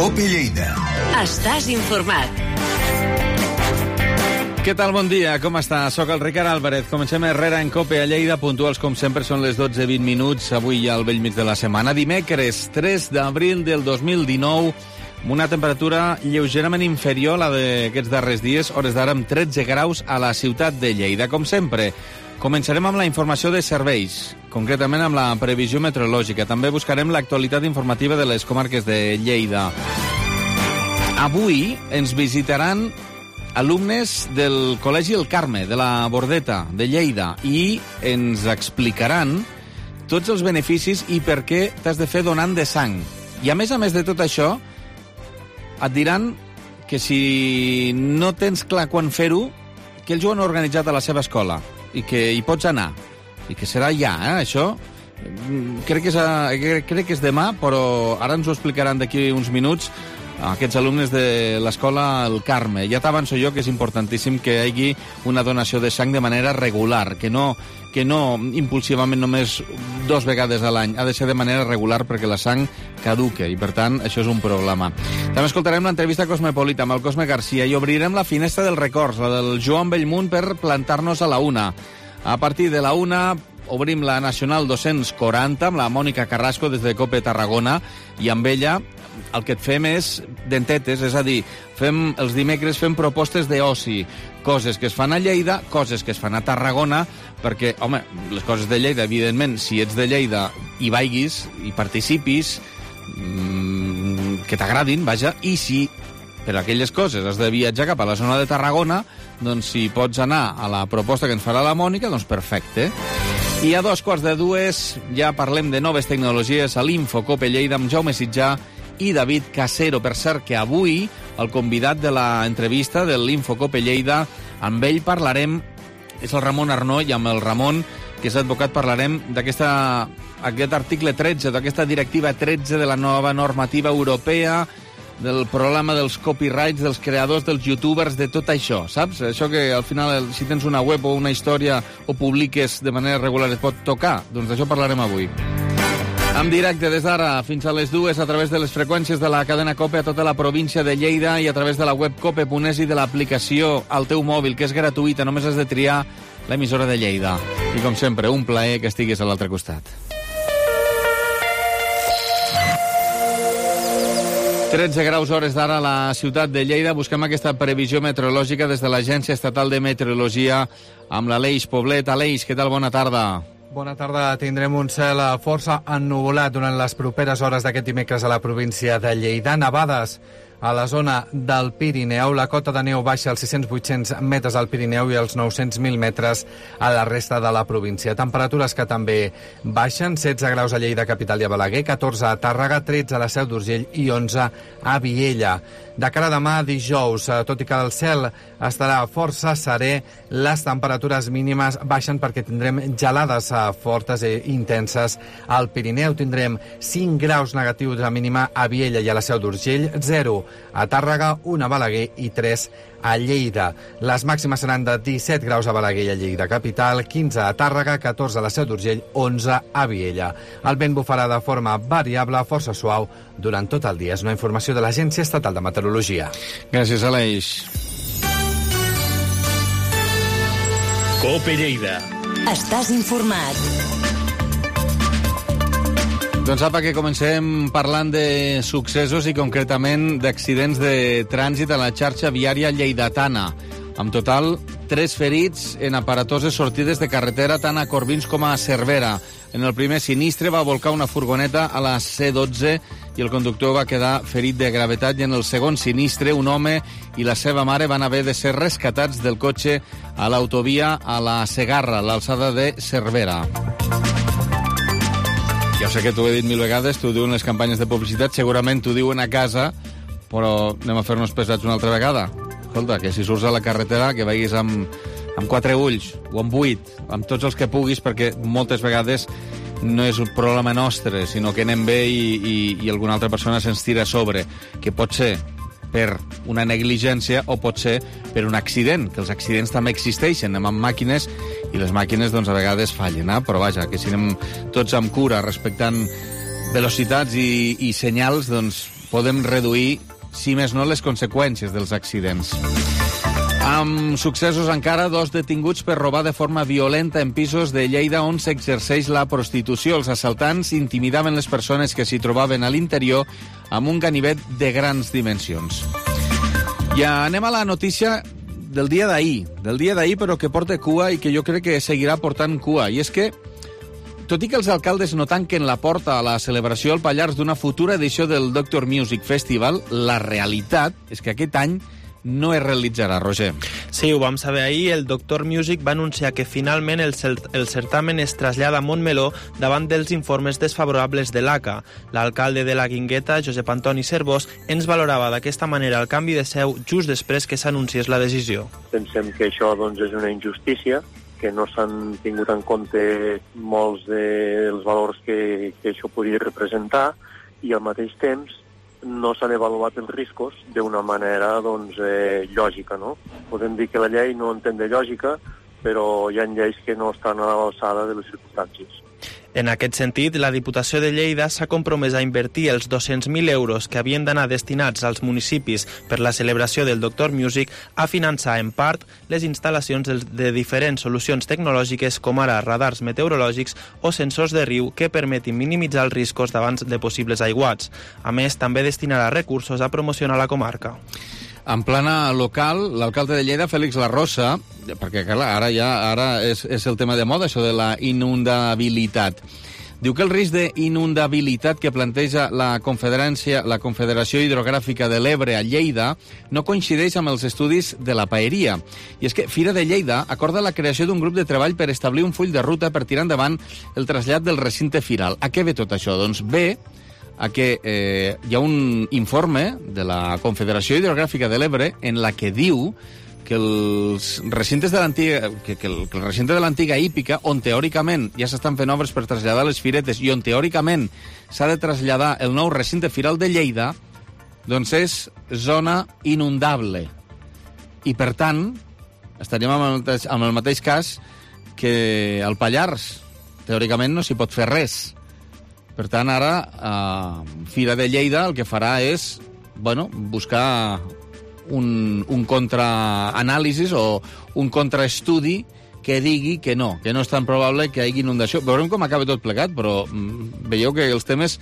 COPE Lleida. Estàs informat. Què tal? Bon dia, com està? Soc el Ricard Álvarez. Comencem Herrera en COPE a Lleida. Puntuals, com sempre, són les 12:20. Avui ja al bell mig de la setmana. Dimecres, 3 d'abril del 2019, amb una temperatura lleugerament inferior a la d'aquests darrers dies, hores d'ara amb 13 graus a la ciutat de Lleida. Com sempre, començarem amb la informació de serveis, concretament amb la previsió meteorològica. També buscarem l'actualitat informativa de les comarques de Lleida. Avui ens visitaran alumnes del Col·legi El Carme, de la Bordeta, de Lleida, i ens explicaran tots els beneficis i per què t'has de fer donant de sang. I a més de tot això, et diran que si no tens clar quan fer-ho, que ells ho han organitzat a la seva escola i que hi pots anar, i que serà ja, això. Crec que és demà, però ara ens ho explicaran d'aquí uns minuts aquests alumnes de l'escola El Carme. Ja t'avanço jo que és importantíssim que hi hagi una donació de sang de manera regular, que no impulsivament només 2 vegades a l'any. Ha de ser de manera regular perquè la sang caduca i, per tant, això és un problema. També escoltarem l'entrevista cosmopolita amb el Cosme Garcia i obrirem la finestra dels records, la del Joan Bellmunt, per plantar-nos a la 1. A partir de la 1 obrim la Nacional 240 amb la Mònica Carrasco des de COPE Tarragona, i amb ella el que et fem és dentetes, és a dir, els dimecres fem propostes d'oci, coses que es fan a Lleida, coses que es fan a Tarragona, perquè, home, les coses de Lleida, evidentment, si ets de Lleida hi vaiguis, hi participis, que t'agradin, vaja, i si per aquelles coses has de viatjar cap a la zona de Tarragona, doncs si pots anar a la proposta que ens farà la Mònica, doncs perfecte. I a 2:45 ja parlem de noves tecnologies a l'Info COPE Lleida amb Jaume Sitjà i David Casero. Per cert, que avui el convidat de l'entrevista de l'Info COPE Lleida, amb ell parlarem, és el Ramon Arnó, i amb el Ramon, que és advocat, parlarem d'aquest article 13, d'aquesta directiva 13 de la nova normativa europea, del problema dels copyrights, dels creadors, dels youtubers, de tot això, saps? Això que al final, si tens una web o una història o publiques de manera regular, et pot tocar. Doncs d'això parlarem avui. En directe des d'ara fins a les 2 a través de les freqüències de la cadena COPE a tota la província de Lleida i a través de la web cope.es i de l'aplicació al teu mòbil, que és gratuïta, només has de triar l'emissora de Lleida. I com sempre, un plaer que estiguis a l'altre costat. 13 graus hores d'ara a la ciutat de Lleida. Busquem aquesta previsió meteorològica des de l'Agència Estatal de Meteorologia amb l'Aleix Poblet. Aleix, què tal? Bona tarda. Bona tarda. Tindrem un cel força ennuvolat durant les properes hores d'aquest dimecres a la província de Lleida. Nevades a la zona del Pirineu. La cota de neu baixa als 600-800 metres al Pirineu i als 900.000 metres a la resta de la província. Temperatures que també baixen. 16 graus a Lleida, capital, i a Balaguer, 14 a Tàrrega, 13 a la Seu d'Urgell i 11 a Viella. De cara a demà, dijous, tot i que el cel estarà força serè, les temperatures mínimes baixen perquè tindrem gelades fortes i intenses al Pirineu. Tindrem 5 graus negatius de mínima a Viella i a la Seu d'Urgell, 0 a Tàrrega, 1 a Balaguer i 3 a Lleida. Les màximes seran de 17 graus a Balaguer i a Lleida capital, 15 a Tàrrega, 14 a la Seu d'Urgell, 11 a Viella. El vent bufarà de forma variable, força suau, durant tot el dia. És una informació de l'Agència Estatal de Meteorologia. Gràcies, Aleix. COPE Lleida. Estàs informat. Doncs apa, que comencem parlant de successos i concretament d'accidents de trànsit a la xarxa viària lleidatana. En total, 3 ferits en aparatoses sortides de carretera tant a Corbins com a Cervera. En el primer sinistre va volcar una furgoneta a la C12 i el conductor va quedar ferit de gravetat, i en el segon sinistre un home i la seva mare van haver de ser rescatats del cotxe a l'autovia a la Segarra, a l'alçada de Cervera. Ja sé que t'ho he dit 1000 vegades, t'ho diuen les campanyes de publicitat, segurament t'ho diuen a casa, però anem a fer-nos pesats una altra vegada. Escolta, que si surts a la carretera, que vagis amb 4 ulls, o amb 8, amb tots els que puguis, perquè moltes vegades no és un problema nostre, sinó que anem bé i alguna altra persona se'ns tira a sobre, que pot ser per una negligència o pot ser per un accident, que els accidents també existeixen, anem amb màquines i les màquines doncs a vegades fallen, però vaja, que si anem tots amb cura, respectant velocitats i senyals, doncs podem reduir, si més no, les conseqüències dels accidents. Amb successos encara, 2 detinguts per robar de forma violenta en pisos de Lleida on s'exerceix la prostitució. Els assaltants intimidaven les persones que s'hi trobaven a l'interior amb un ganivet de grans dimensions. I anem a la notícia del dia d'ahir, però que porta cua i que jo crec que seguirà portant cua. I és que, tot i que els alcaldes no tanquen la porta a la celebració al Pallars d'una futura edició del Doctor Music Festival, la realitat és que aquest any no es realitzarà, Roger. Sí, ho vam saber ahir. El Doctor Music va anunciar que finalment el certamen es trasllada a Montmeló davant dels informes desfavorables de l'ACA. L'alcalde de la Guingueta, Josep Antoni Cervós, ens valorava d'aquesta manera el canvi de seu just després que s'anunciés la decisió. Pensem que això és una injustícia, que no s'han tingut en compte molts dels valors que això podria representar, i al mateix temps no s'han avaluat els riscos d'una manera lògica, no? Podem dir que la llei no entén de lògica, però hi ha lleis que no estan a l'alçada de les circumstàncies. En aquest sentit, la Diputació de Lleida s'ha compromès a invertir els 200.000 euros que havien d'anar destinats als municipis per la celebració del Doctor Music a finançar en part les instal·lacions de diferents solucions tecnològiques com ara radars meteorològics o sensors de riu que permetin minimitzar els riscos davant de possibles aiguats. A més, també destinarà recursos a promocionar la comarca. En plana local, l'alcalde de Lleida, Félix Larrosa, perquè clar, ara és el tema de moda, això de la inundabilitat. Diu que el risc d'inundabilitat que planteja la Confederació Hidrogràfica de l'Ebre a Lleida no coincideix amb els estudis de la Paeria. I és que Fira de Lleida acorda la creació d'un grup de treball per establir un full de ruta per tirar endavant el trasllat del recinte firal. A què ve tot això? Doncs ve a que hi ha un informe de la Confederació Hidrogràfica de l'Ebre en la que diu que els recintes de l'antiga, que el recinte de l'antiga hípica, on teòricament ja s'estan fent obres per traslladar les firetes i on teòricament s'ha de traslladar el nou recinte firal de Lleida, doncs és zona inundable. I, per tant, estaríem amb el mateix cas que al Pallars. Teòricament no s'hi pot fer res. Per tant, ara, Fira de Lleida el que farà és buscar un contraanàlisis o un contraestudi que digui que no és tan probable que hi hagi inundació. Veurem com acaba tot plegat, però veieu que els temes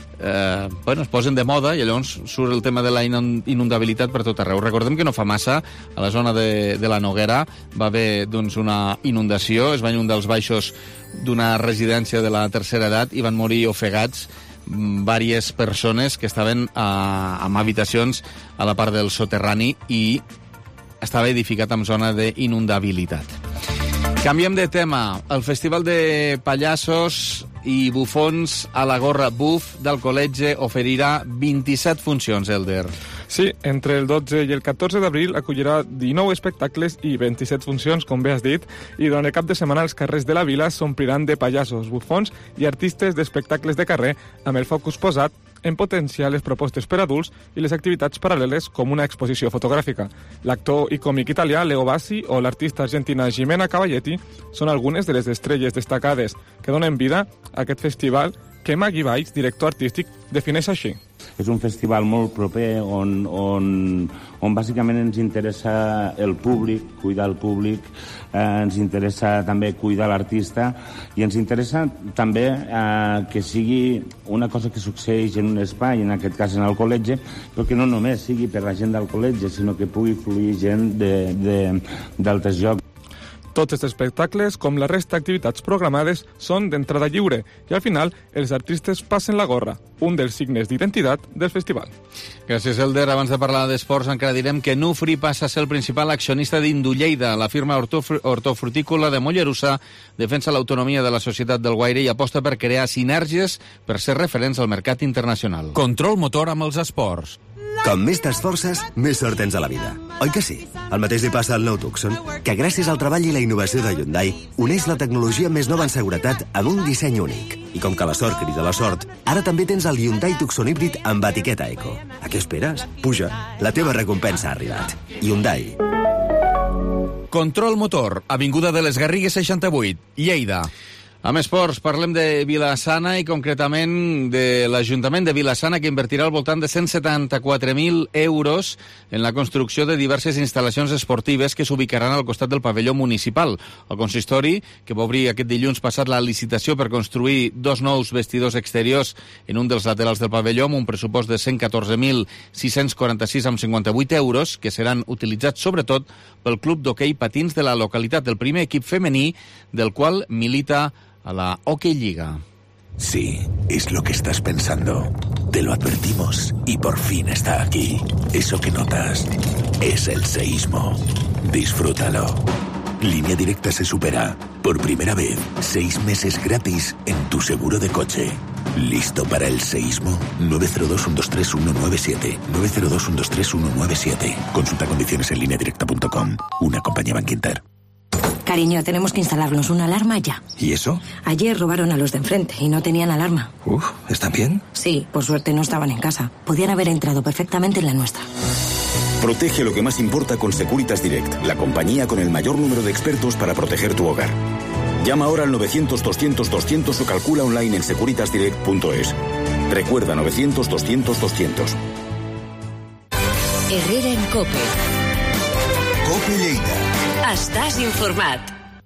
es posen de moda i llavors surt el tema de la inundabilitat per tot arreu. Recordem que no fa massa, a la zona de la Noguera va haver una inundació, es van inundar els baixos d'una residència de la tercera edat i van morir ofegats diverses persones que estaven en habitacions a la part del soterrani i estava edificat en zona d'inundabilitat. Canviem de tema. El Festival de Pallassos i Bufons a la Gorra Buf del col·legi oferirà 27 funcions, Elder. Sí, entre el 12 i el 14 d'abril acollirà 19 espectacles i 27 funcions, com bé has dit, i durant el cap de setmana els carrers de la vila s'ompliran de pallassos, bufons i artistes d'espectacles de carrer amb el focus posat en potenciar les propostes per adults i les activitats paral·leles com una exposició fotogràfica. L'actor i còmic italià Leo Bassi o l'artista argentina Jimena Cavalletti són algunes de les estrelles destacades que donen vida a aquest festival que Maggie Valls, director artístic, defineix així. És un festival molt proper on bàsicament ens interessa el públic, cuidar el públic, ens interessa també cuidar l'artista i ens interessa també que sigui una cosa que succeeix en un espai, en aquest cas en el col·legi, però que no només sigui per la gent del col·legi, sinó que pugui fluir gent d'altres llocs. Tots els espectacles, com la resta d'activitats programades, són d'entrada lliure i al final els artistes passen la gorra, un dels signes d'identitat del festival. Gràcies, Elder. Abans de parlar d'esports encara direm que Nufri passa a ser el principal accionista d'Indulleida. La firma hortofrutícola de Mollerussa defensa l'autonomia de la societat del Guaire i aposta per crear sinergies per ser referents al mercat internacional. Control motor amb els esports. Com més t'esforces, més sort tens a la vida. Oi que sí? El mateix li passa al nou Tucson, que gràcies al treball i la innovació de Hyundai uneix la tecnologia més nova en seguretat amb un disseny únic. I com que la sort crida la sort, ara també tens el Hyundai Tucson híbrid amb etiqueta Eco. A què esperes? Puja, la teva recompensa ha arribat. Hyundai. Control motor, avinguda de les Garrigues 68, Lleida. Amb esports, parlem de Vila-sana i concretament de l'Ajuntament de Vila-sana, que invertirà al voltant de 174.000 euros en la construcció de diverses instal·lacions esportives que s'ubicaran al costat del pavelló municipal. El consistori, que va obrir aquest dilluns passat la licitació per construir 2 nous vestidors exteriors en un dels laterals del pavelló amb un pressupost de 114.646,58 euros, que seran utilitzats sobretot pel club d'hoquei patins de la localitat, el primer equip femení del qual milita a la Hockey Liga. Sí, es lo que estás pensando. Te lo advertimos y por fin está aquí. Eso que notas es el seísmo. Disfrútalo. Línea Directa se supera. Por primera vez, 6 meses gratis en tu seguro de coche. ¿Listo para el seísmo? 902-123-197. 902-123-197. Consulta condiciones en lineadirecta.com. Una compañía Bankinter. Cariño, tenemos que instalarnos una alarma ya. ¿Y eso? Ayer robaron a los de enfrente y no tenían alarma. ¿Están bien? Sí, por suerte no estaban en casa. Podían haber entrado perfectamente en la nuestra. Protege lo que más importa con Securitas Direct, la compañía con el mayor número de expertos para proteger tu hogar. Llama ahora al 900-200-200 o calcula online en securitasdirect.es. Recuerda, 900-200-200. Herrera en COPE. COPE Lleida. Estàs informat.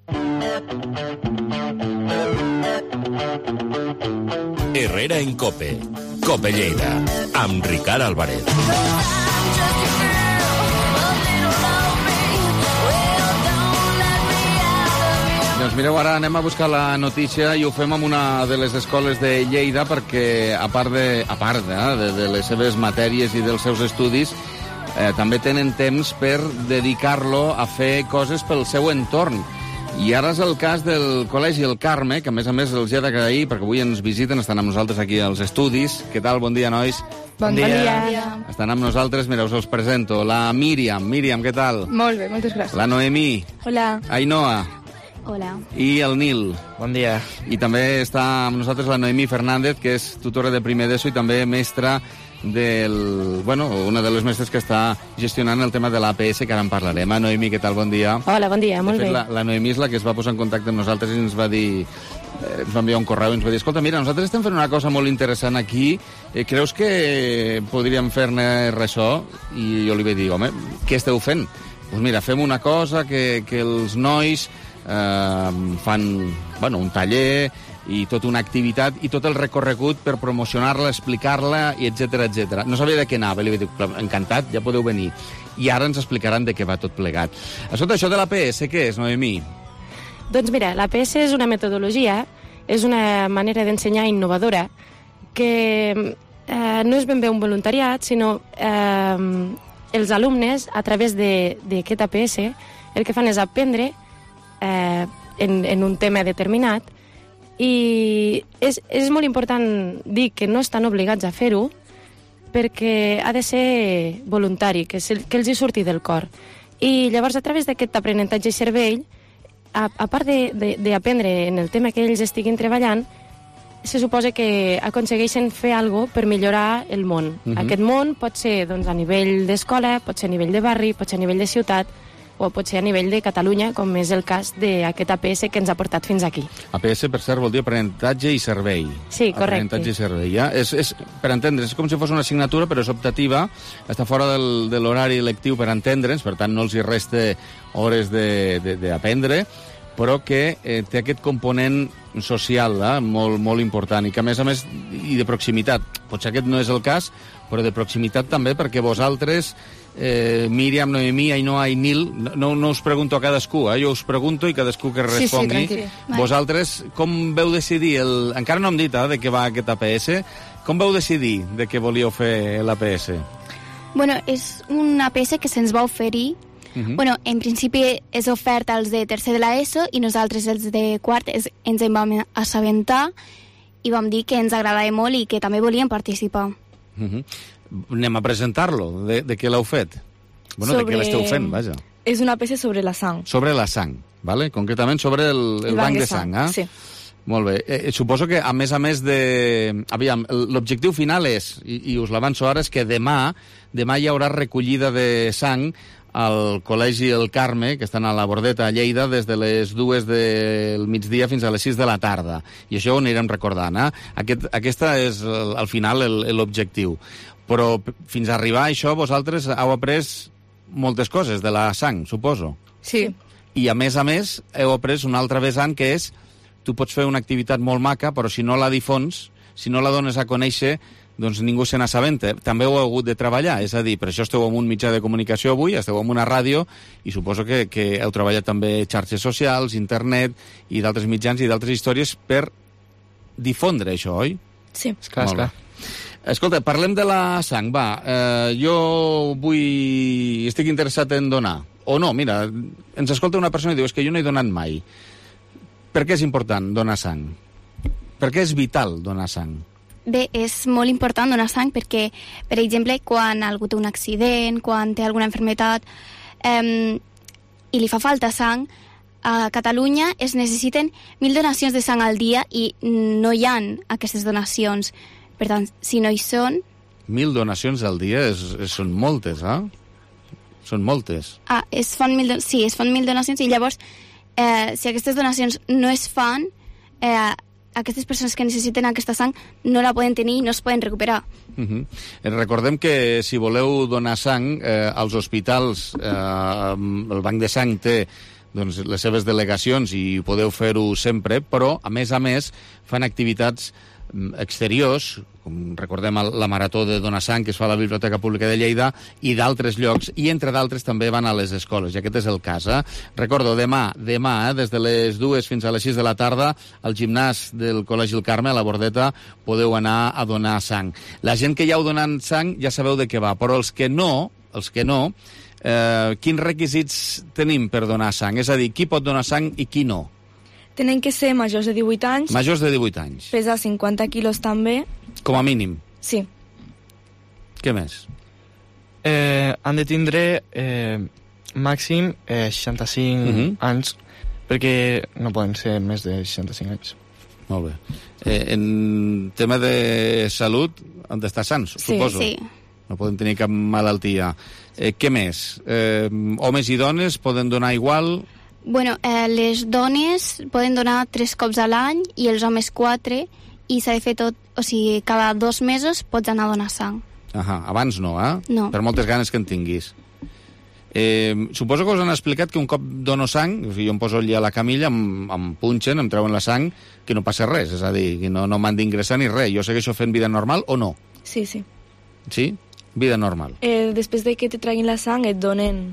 Herrera en COPE. COPE Lleida. Amb Ricard Álvarez. Doncs mireu, ara anem a buscar la notícia i ho fem amb una de les escoles de Lleida perquè, a part de les seves matèries i dels seus estudis, també tenen temps per dedicar-lo a fer coses pel seu entorn. I ara és el cas del Col·legi El Carme, que a més els hi he d'agrair, perquè avui ens visiten, estan amb nosaltres aquí als estudis. Què tal? Bon dia, nois. Bon dia. Estan amb nosaltres, mireu, us presento. La Míriam. Míriam, què tal? Molt bé, moltes gràcies. La Noemí. Hola. Ainhoa. Hola. I el Nil. Bon dia. I també està amb nosaltres la Noemí Fernández, que és tutora de primer d'ESO i també mestra una de les mestres que està gestionant el tema de l'APS, que ara en parlarem. Noemí, què tal? Bon dia. Hola, bon dia, molt bé. La Noemí és la que es va posar en contacte amb nosaltres i ens va dir, ens va enviar un correu i ens va dir, escolta, mira, nosaltres estem fent una cosa molt interessant aquí, creus que podríem fer-ne ressò? I jo li vaig dir, home, què esteu fent? Doncs mira, fem una cosa que els nois fan un taller i tota una activitat i tot el recorregut per promocionar-la, explicar-la, i etcètera. No sabia de què anava, li vaig dir, encantat, ja podeu venir. I ara ens explicaran de què va tot plegat. Escolta, això de l'APS, què és, Noemí? Doncs mira, l'APS és una metodologia, és una manera d'ensenyar innovadora que no és ben bé un voluntariat, sinó els alumnes, a través d'aquest APS, el que fan és aprendre en un tema determinat. I és molt important dir que no estan obligats a fer-ho perquè ha de ser voluntari, que els hi surti del cor. I llavors, a través d'aquest aprenentatge i cervell, a part d'aprendre en el tema que ells estiguin treballant, se suposa que aconsegueixen fer alguna cosa per millorar el món. Aquest món pot ser a nivell d'escola, pot ser a nivell de barri, pot ser a nivell de ciutat, o pot ser a nivell de Catalunya, com és el cas d'aquest APS que ens ha portat fins aquí. APS, per cert, vol dir aprenentatge i servei. Sí, correcte. Aprenentatge i servei, ja? Per entendre, és com si fos una assignatura, però és optativa, està fora de l'horari lectiu per entendre'ns, per tant no els hi resta hores d'aprendre, però que té aquest component social molt, molt important i que, a més, i de proximitat. Potser aquest no és el cas, però de proximitat també, perquè vosaltres, Míriam, Noemí, Ainhoa i Nil, no us pregunto a cadascú, jo us pregunto i cadascú que respongui. Sí, vosaltres, com veu decidir, encara no hem dit de què va aquest APS, com veu decidir de què volíeu fer l'APS? Bueno, és un APS que se'ns va oferir. Bueno, en principi és ofert als de tercer de l'ESO i nosaltres, els de quart, ens en vam assabentar i vam dir que ens agradava molt i que també volíem participar. Anem a presentar-lo. De què l'heu fet? De què l'esteu fent, vaja. És una APS sobre la sang. Sobre la sang, ¿vale? Concretament sobre el banc de sang. Sí. Molt bé. Suposo que, a més de... Aviam, l'objectiu final és, i us l'avanço ara, és que demà hi haurà recollida de sang al Col·legi El Carme, que estan a la Bordeta, a Lleida, des de les 2 del migdia fins a les 6 de la tarda. I això ho anirem recordant. Aquesta és, al final, l'objectiu. Però fins a arribar a això, vosaltres heu après moltes coses de la sang, suposo. Sí. I, a més, heu après un altre vessant, que és tu pots fer una activitat molt maca, però si no la difons, si no la dones a conèixer, doncs ningú se n'assabenta. També ho heu hagut de treballar, és a dir, per això esteu en un mitjà de comunicació avui, esteu en una ràdio, i suposo que heu treballat també xarxes socials, internet, i d'altres mitjans i d'altres històries per difondre això, oi? Sí. Esclar. Escolta, parlem de la sang, va. Jo estic interessat en donar. O no, mira, ens escolta una persona i diu, és que jo no he donat mai. Per què és important donar sang? Per què és vital donar sang? Bé, és molt important donar sang perquè, per exemple, quan algú té un accident, quan té alguna malaltia i li fa falta sang, a Catalunya es necessiten 1.000 donacions de sang al dia i no hi ha aquestes donacions. Per tant, si no hi són... 1.000 donacions al dia són moltes, Són moltes. Es fan 1.000 donacions i llavors, si aquestes donacions no es fan, aquestes persones que necessiten aquesta sang no la poden tenir i no es poden recuperar. Recordem que si voleu donar sang, als hospitals el banc de sang té les seves delegacions i podeu fer-ho sempre, però a més fan activitats exteriors, com recordem la marató de donar sang que es fa a la Biblioteca Pública de Lleida i d'altres llocs, i entre d'altres també van a les escoles, i aquest és el cas. Recordo, demà, des de les 2 fins a les 6 de la tarda, al gimnàs del Col·legi El Carme, a la Bordeta, podeu anar a donar sang. La gent que ja heu donat sang ja sabeu de què va, però els que no, quins requisits tenim per donar sang? És a dir, qui pot donar sang i qui no? Tenen que ser majors de 18 anys. Majors de 18 anys. Pesar 50 quilos també. Com a mínim? Sí. Què més? Han de tindre màxim 65 anys, perquè no poden ser més de 65 anys. Molt bé. En tema de salut, han d'estar sants, suposo. Sí. No poden tenir cap malaltia. Què més? Homes i dones poden donar igual? Bueno, les dones poden donar 3 cops a l'any i els homes 4, i s'ha de fer tot, o sigui, cada 2 mesos pots anar a donar sang. Abans no, No. Per moltes ganes que en tinguis. Suposo que us han explicat que un cop dono sang, o sigui, jo em poso allà a la camilla, em punxen, em treuen la sang, que no passa res, és a dir, que no m'han d'ingressar ni res. Jo segueixo fent vida normal o no? Sí. Sí? Vida normal. Després de que te treguin la sang et donen...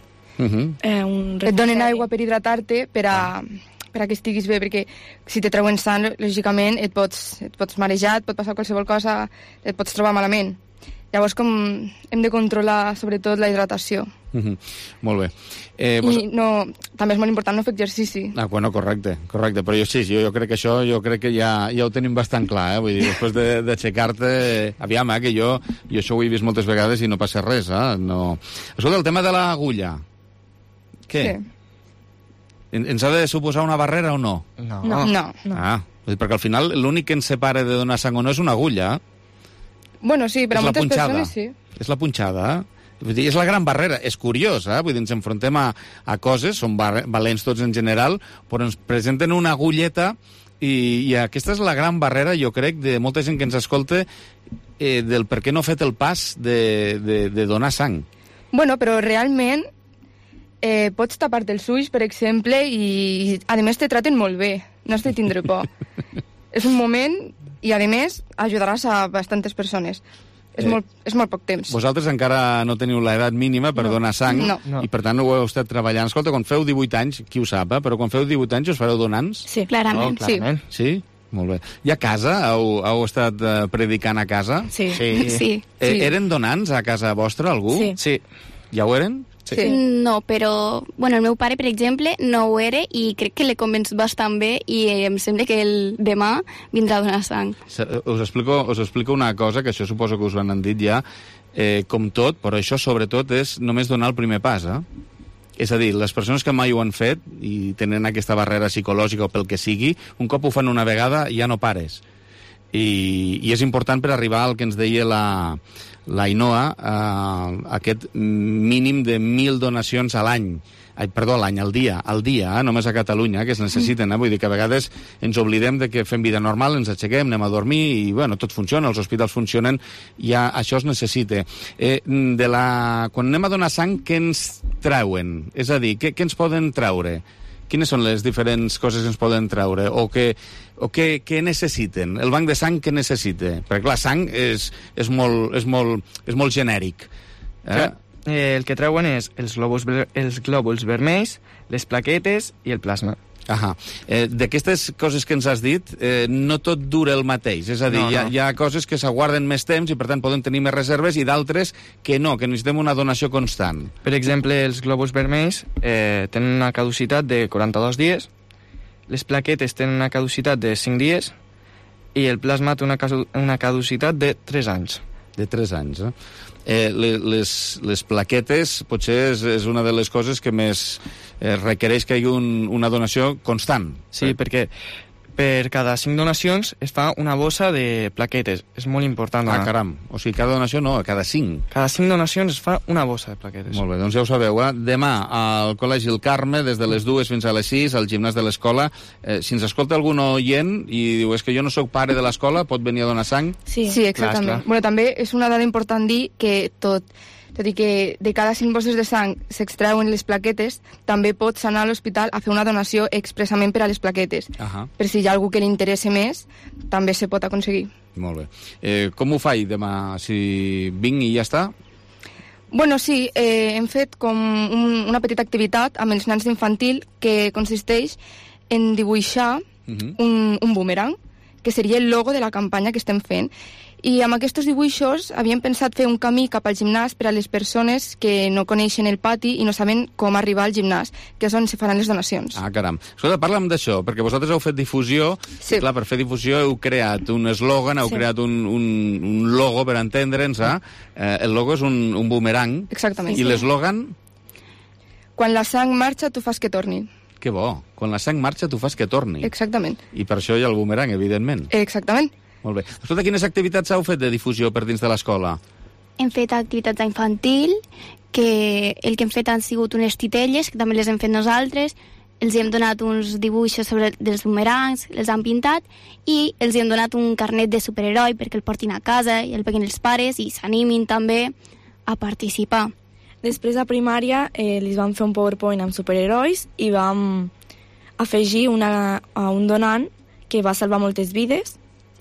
Et donen aigua per hidratar-te per a que estiguis bé, perquè si te treuen sang, lògicament et pots marejar, et pot passar qualsevol cosa, et pots trobar malament. Llavors, com hem de controlar sobretot la hidratació. Molt bé. I també és molt important no fer exercici. Bueno, correcte, però jo crec que això ja ho tenim bastant clar, vull dir, després d'aixecar-te, aviam, que jo això ho he vist moltes vegades i no passa res, no. Escolta, el tema de l'agulla, què? Sí. Ens ha de suposar una barrera o no? No. Perquè al final l'únic que ens separa de donar sang o no és una agulla. Bueno, sí, per a moltes persones sí. És la punxada, Vull dir, és la gran barrera. És curiós, Vull dir, ens enfrontem a coses, som valents tots en general, però ens presenten una agulleta i aquesta és la gran barrera, jo crec, de molta gent que ens escolta, del per què no ha fet el pas de donar sang. Bueno, però realment pots tapar-te els ulls, per exemple, i a més te traten molt bé, no has de tindre por. És un moment i a més ajudaràs a bastantes persones. És molt poc temps. Vosaltres encara no teniu l'edat mínima per donar sang No. i per tant ho heu estat treballant. Escolta, quan feu 18 anys, qui ho sap, però quan feu 18 anys us fareu donants? Sí, clarament. Sí? Molt bé. I a casa? Heu estat predicant a casa? Sí. Eren donants a casa vostra, algú? Sí. Ja ho eren? Sí. No, però el meu pare, per exemple, no ho era i crec que l'he convençut bastant bé i em sembla que demà vindrà a donar sang. Us explico una cosa, que això suposo que us ho han dit ja, com tot, però això sobretot és només donar el primer pas, És a dir, les persones que mai ho han fet i tenen aquesta barrera psicològica o pel que sigui, un cop ho fan una vegada ja no pares. I és important per arribar al que ens deia la Ainhoa, aquest mínim de 1.000 donacions a l'any. Perdó, a l'any, al dia, només a Catalunya, que es necessiten. Vull dir que a vegades ens oblidem de que fem vida normal, ens aixequem, anem a dormir i, bueno, tot funciona, els hospitals funcionen, ja això es necessita. Quan anem a donar sang, què ens treuen? És a dir, què ens poden treure? Quines són les diferents coses que ens poden treure? O què necessiten? El banc de sang què necessita? Perquè, clar, sang és molt genèric. El que treuen és els glòbuls vermells, les plaquetes i el plasma. D'aquestes coses que ens has dit, no tot dura el mateix. És a dir, hi ha coses que s'aguarden més temps i, per tant, poden tenir més reserves, i d'altres que no, que necessitem una donació constant. Per exemple, els glòbuls vermells tenen una caducitat de 42 dies, les plaquetes tenen una caducitat de 5 dies i el plasma té una caducitat de 3 anys. De 3 anys, les plaquetes potser és una de les coses que més requereix que hi hagi una donació constant. Sí, perquè per cada 5 donacions es fa una bossa de plaquetes. És molt important. Caram. O sigui, cada donació no, cada 5. Cada 5 donacions es fa una bossa de plaquetes. Molt bé, doncs ja ho sabeu. Demà al Col·legi El Carme, des de les 2 fins a les 6, al gimnàs de l'escola. Si ens escolta algun oient i diu, és que jo no sóc pare de l'escola, pot venir a donar sang? Sí, exactament. Clar. Bueno, també és una dada important dir que tot i que de cada 5 bosses de sang s'extreuen les plaquetes, també pots anar a l'hospital a fer una donació expressament per a les plaquetes. Per si hi ha algú que li interessa més, també se pot aconseguir. Molt bé. Com ho faig demà? Si vinc i ja està? Bueno, sí, hem fet com una petita activitat amb els nans d'infantil que consisteix en dibuixar un boomerang, que seria el logo de la campanya que estem fent. I amb aquests dibuixos havíem pensat fer un camí cap al gimnàs per a les persones que no coneixen el pati i no saben com arribar al gimnàs, que és on se faran les donacions. Caram. Escolta, parla'm d'això, perquè vosaltres heu fet difusió. Sí. Clar, per fer difusió heu creat un eslògan, heu creat un logo, per entendre'ns. El logo és un boomerang. Exactament. I l'eslògan? Quan la sang marxa, tu fas que torni. Que bo. Quan la sang marxa, tu fas que torni. Exactament. I per això hi ha el boomerang, evidentment. Exactament. Molt bé. Escolta, quines activitats heu fet de difusió per dins de l'escola? Hem fet activitats infantil, que el que hem fet han sigut unes titelles, que també les hem fet nosaltres, els hem donat uns dibuixos dels boomerangs, els han pintat, i els hem donat un carnet de superheroi perquè el portin a casa i el peguin els pares i s'animin també a participar. Després a primària li vam fer un PowerPoint amb superherois i vam afegir a un donant que va salvar moltes vides,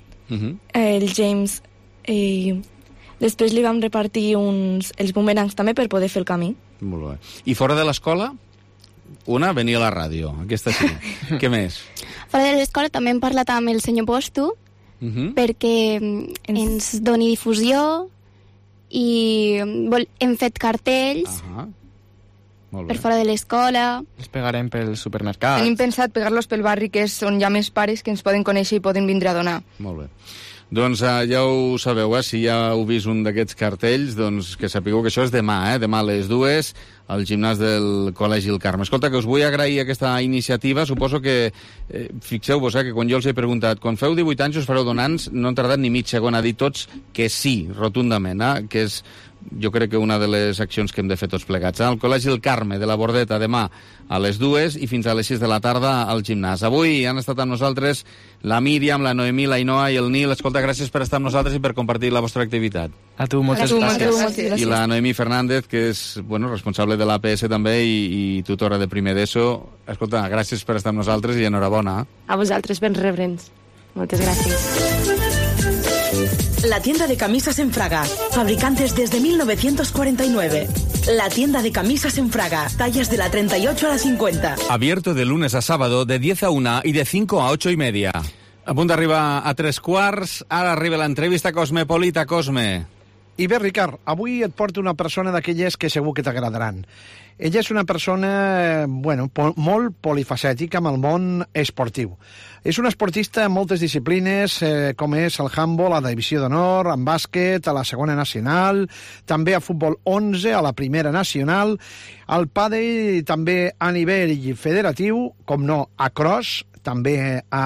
el James, i després li vam repartir els boomerangs també per poder fer el camí. Molt bé. I fora de l'escola? Una venia a la ràdio, aquesta sí. Què més? Fora de l'escola també hem parlat amb el senyor Posto perquè ens doni difusió i hem fet cartells per fora de l'escola. Els pegarem pel supermercat. Tenim pensat pegar-los pel barri, que és on hi ha més pares que ens poden conèixer i poden vindre a donar. Molt bé. Doncs ja ho sabeu, si ja heu vist un d'aquests cartells, doncs que sapigueu que això és demà, demà a les 2 al gimnàs del Col·legi El Carme. Escolta, que us vull agrair aquesta iniciativa. Suposo que, fixeu-vos, que quan jo els he preguntat, quan feu 18 anys us fareu donants, no han tardat ni mig segon a dir tots que sí, rotundament, que és, jo crec que una de les accions que hem de fer tots plegats. Al Col·legi El Carme de la Bordeta demà a les 2 i fins a les 6 de la tarda al gimnàs. Avui han estat amb nosaltres la Míriam, la Noemí, la Ainhoa i el Nil. Escolta, gràcies per estar amb nosaltres i per compartir la vostra activitat. A tu, moltes gràcies. I la Noemí Fernández, que és responsable de l'APS també i tutora de primer d'ESO. Escolta, gràcies per estar amb nosaltres i enhorabona. A vosaltres, ben rebre'ns. Moltes gràcies. La tienda de camisas en Fraga, fabricantes desde 1949. La tienda de camisas en Fraga, tallas de la 38 a la 50. Abierto de lunes a sábado de 10 a 1 y de 5 a 8 y media. A punt d'arribar a 3:15, ara arriba l'entrevista cosmopolita. Cosme. I bé, Ricard, avui et porto una persona d'aquelles que segur que t'agradaran. Ella és una persona, molt polifacètica amb el món esportiu. És una esportista en moltes disciplines, com és el handball a la divisió d'honor, en bàsquet, a la segona nacional, també a futbol 11, a la primera nacional, al pàdel també a nivell federatiu, com no, a cross, també a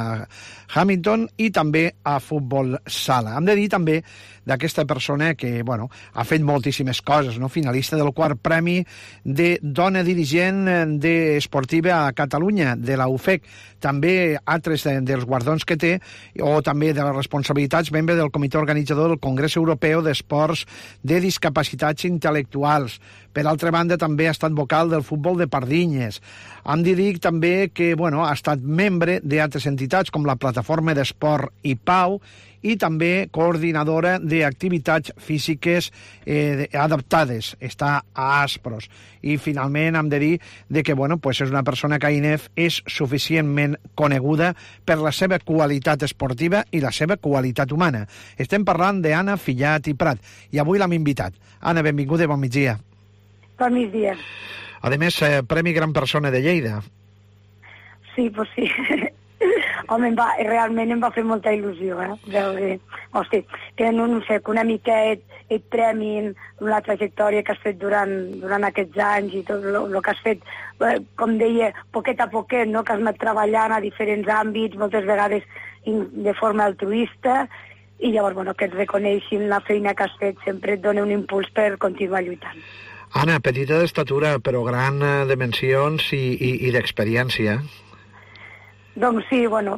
Hamilton i també a futbol sala. Hem de dir també d'aquesta persona que, bueno, ha fet moltíssimes coses, no? Finalista del 4º premi de dona dirigent esportiva a Catalunya, de la UFEC. També altres dels guardons que té, o també de les responsabilitats, membre del comitè organitzador del Congrés Europeu d'Esports de Discapacitats Intel·lectuals. Per altra banda, també ha estat vocal del futbol de Pardinyes. Hem de dir també que, bueno, ha estat membre d'altres entitats com la Plataforma d'Esport i Pau, i també coordinadora d'activitats físiques adaptades. Està a Aspros. I finalment hem de dir que, bueno, pues és una persona que a INEF és suficientment coneguda per la seva qualitat esportiva i la seva qualitat humana. Estem parlant d'Anna Fillat i Prat, i avui l'hem invitat. Anna, benvinguda i bon migdia. Bon migdia. A més, Premi Gran Persona de Lleida. Sí, pues sí. Home, realment em va fer molta il·lusió, veure, hosti, que no sé, que una mica et premin la trajectòria que has fet durant aquests anys i tot el que has fet, com deia, poquet a poquet, no?, que has anat treballant a diferents àmbits, moltes vegades de forma altruista, i llavors, bueno, que et reconeixin la feina que has fet sempre et dona un impuls per continuar lluitant. Anna, petita d'estatura, però gran de dimensions i d'experiència. Doncs sí, bueno,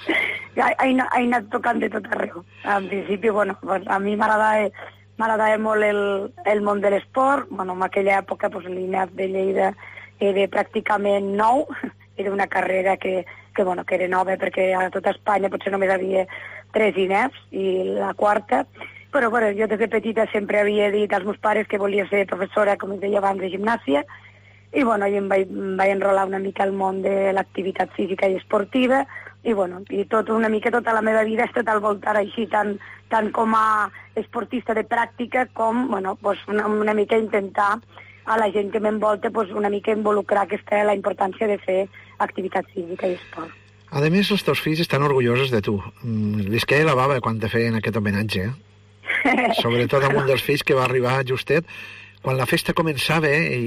he anat tocant de tot arreu. En principi, bueno, a mi m'agradava molt el món de l'esport. Bueno, en aquella època l'INEF de Lleida era pràcticament nou. Era una carrera que era nova, perquè a tota Espanya potser només havia 3 INEFs i la 4ª. Però bueno, jo des de petita sempre havia dit als meus pares que volia ser professora, com es deia abans, de gimnàsia. I bueno, jo em vaig enrolar una mica al món de l'activitat física i esportiva, i bueno, i una mica tota la meva vida ha estat al voltant així, tant com a esportista de pràctica com, bueno, pues una mica intentar a la gent que m'envolta pues una mica involucrar la importància de fer activitat física i esport. A més, els teus fills estan orgullosos de tu. Les queia la bava quan te feien aquest homenatge, Sobretot amb un dels fills que va arribar justet quan la festa començava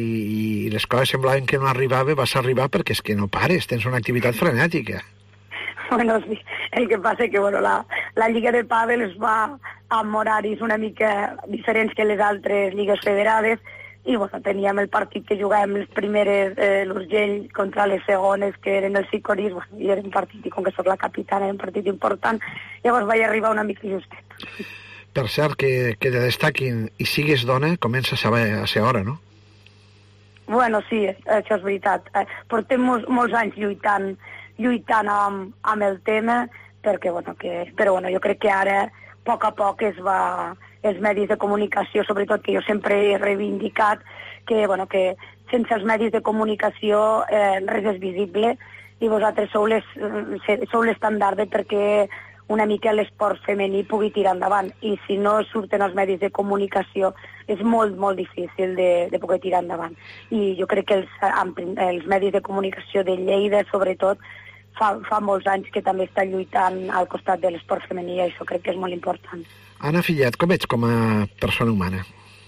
i les coses semblaven que no arribava, vas arribar perquè és que no pares, tens una activitat frenètica. Bueno, sí, el que passa que bueno, la Lliga de Pàdel es va amb horaris una mica diferents que les altres lligues federades i bueno, teníem el partit que jugàvem les primeres, l'Urgell contra les segones que eren els Sicoris, bueno, i era un partit, i com que soc la capitana, era un partit important, llavors vaig arribar una mica justet. Per cert, que te destaquin i sigues dona, comença a ser hora, no? Bueno, sí, això és veritat. Portem molts anys lluitant amb el tema, però bueno, jo crec que ara, a poc els medis de comunicació, sobretot que jo sempre he reivindicat que sense els medis de comunicació res és visible i vosaltres sou l'estandard perquè una mica l'esport femení pugui tirar endavant i si no surten els medis de comunicació és molt, molt difícil de poder tirar endavant. I jo crec que els medis de comunicació de Lleida, sobretot, fa molts anys que també està lluitant al costat de l'esport femení i això crec que és molt important. Anna Fillat, com ets com a persona humana?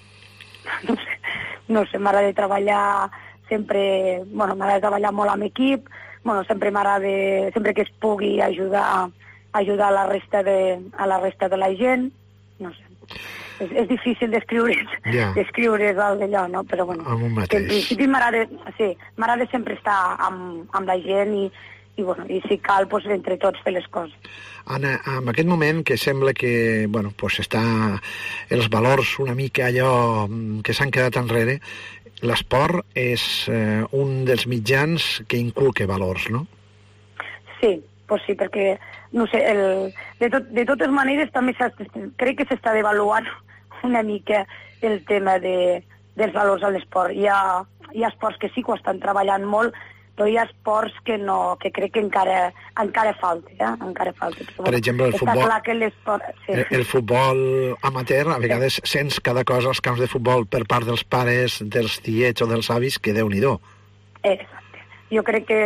No sé, m'agrada treballar sempre, m'agrada treballar molt amb equip, sempre que es pugui ajudar a la resta de la gent, no sé. És difícil descriure's d'allò, no? Però bueno, en principi m'agrada sempre estar amb la gent i si cal, entre tots fer les coses. Anna, en aquest moment que sembla que està els valors una mica allò que s'han quedat enrere, l'esport és un dels mitjans que inculca valors, no? Sí, perquè, no sé, de totes maneres també crec que s'està devaluant una mica el tema dels valors a l'esport. Hi ha esports que sí que ho estan treballant molt, però hi ha esports que crec que encara falta, encara falta. Per exemple, el futbol amateur, a vegades sents cada cosa als camps de futbol per part dels pares, dels tiets o dels avis, que Déu-n'hi-do. Exacte. Jo crec que,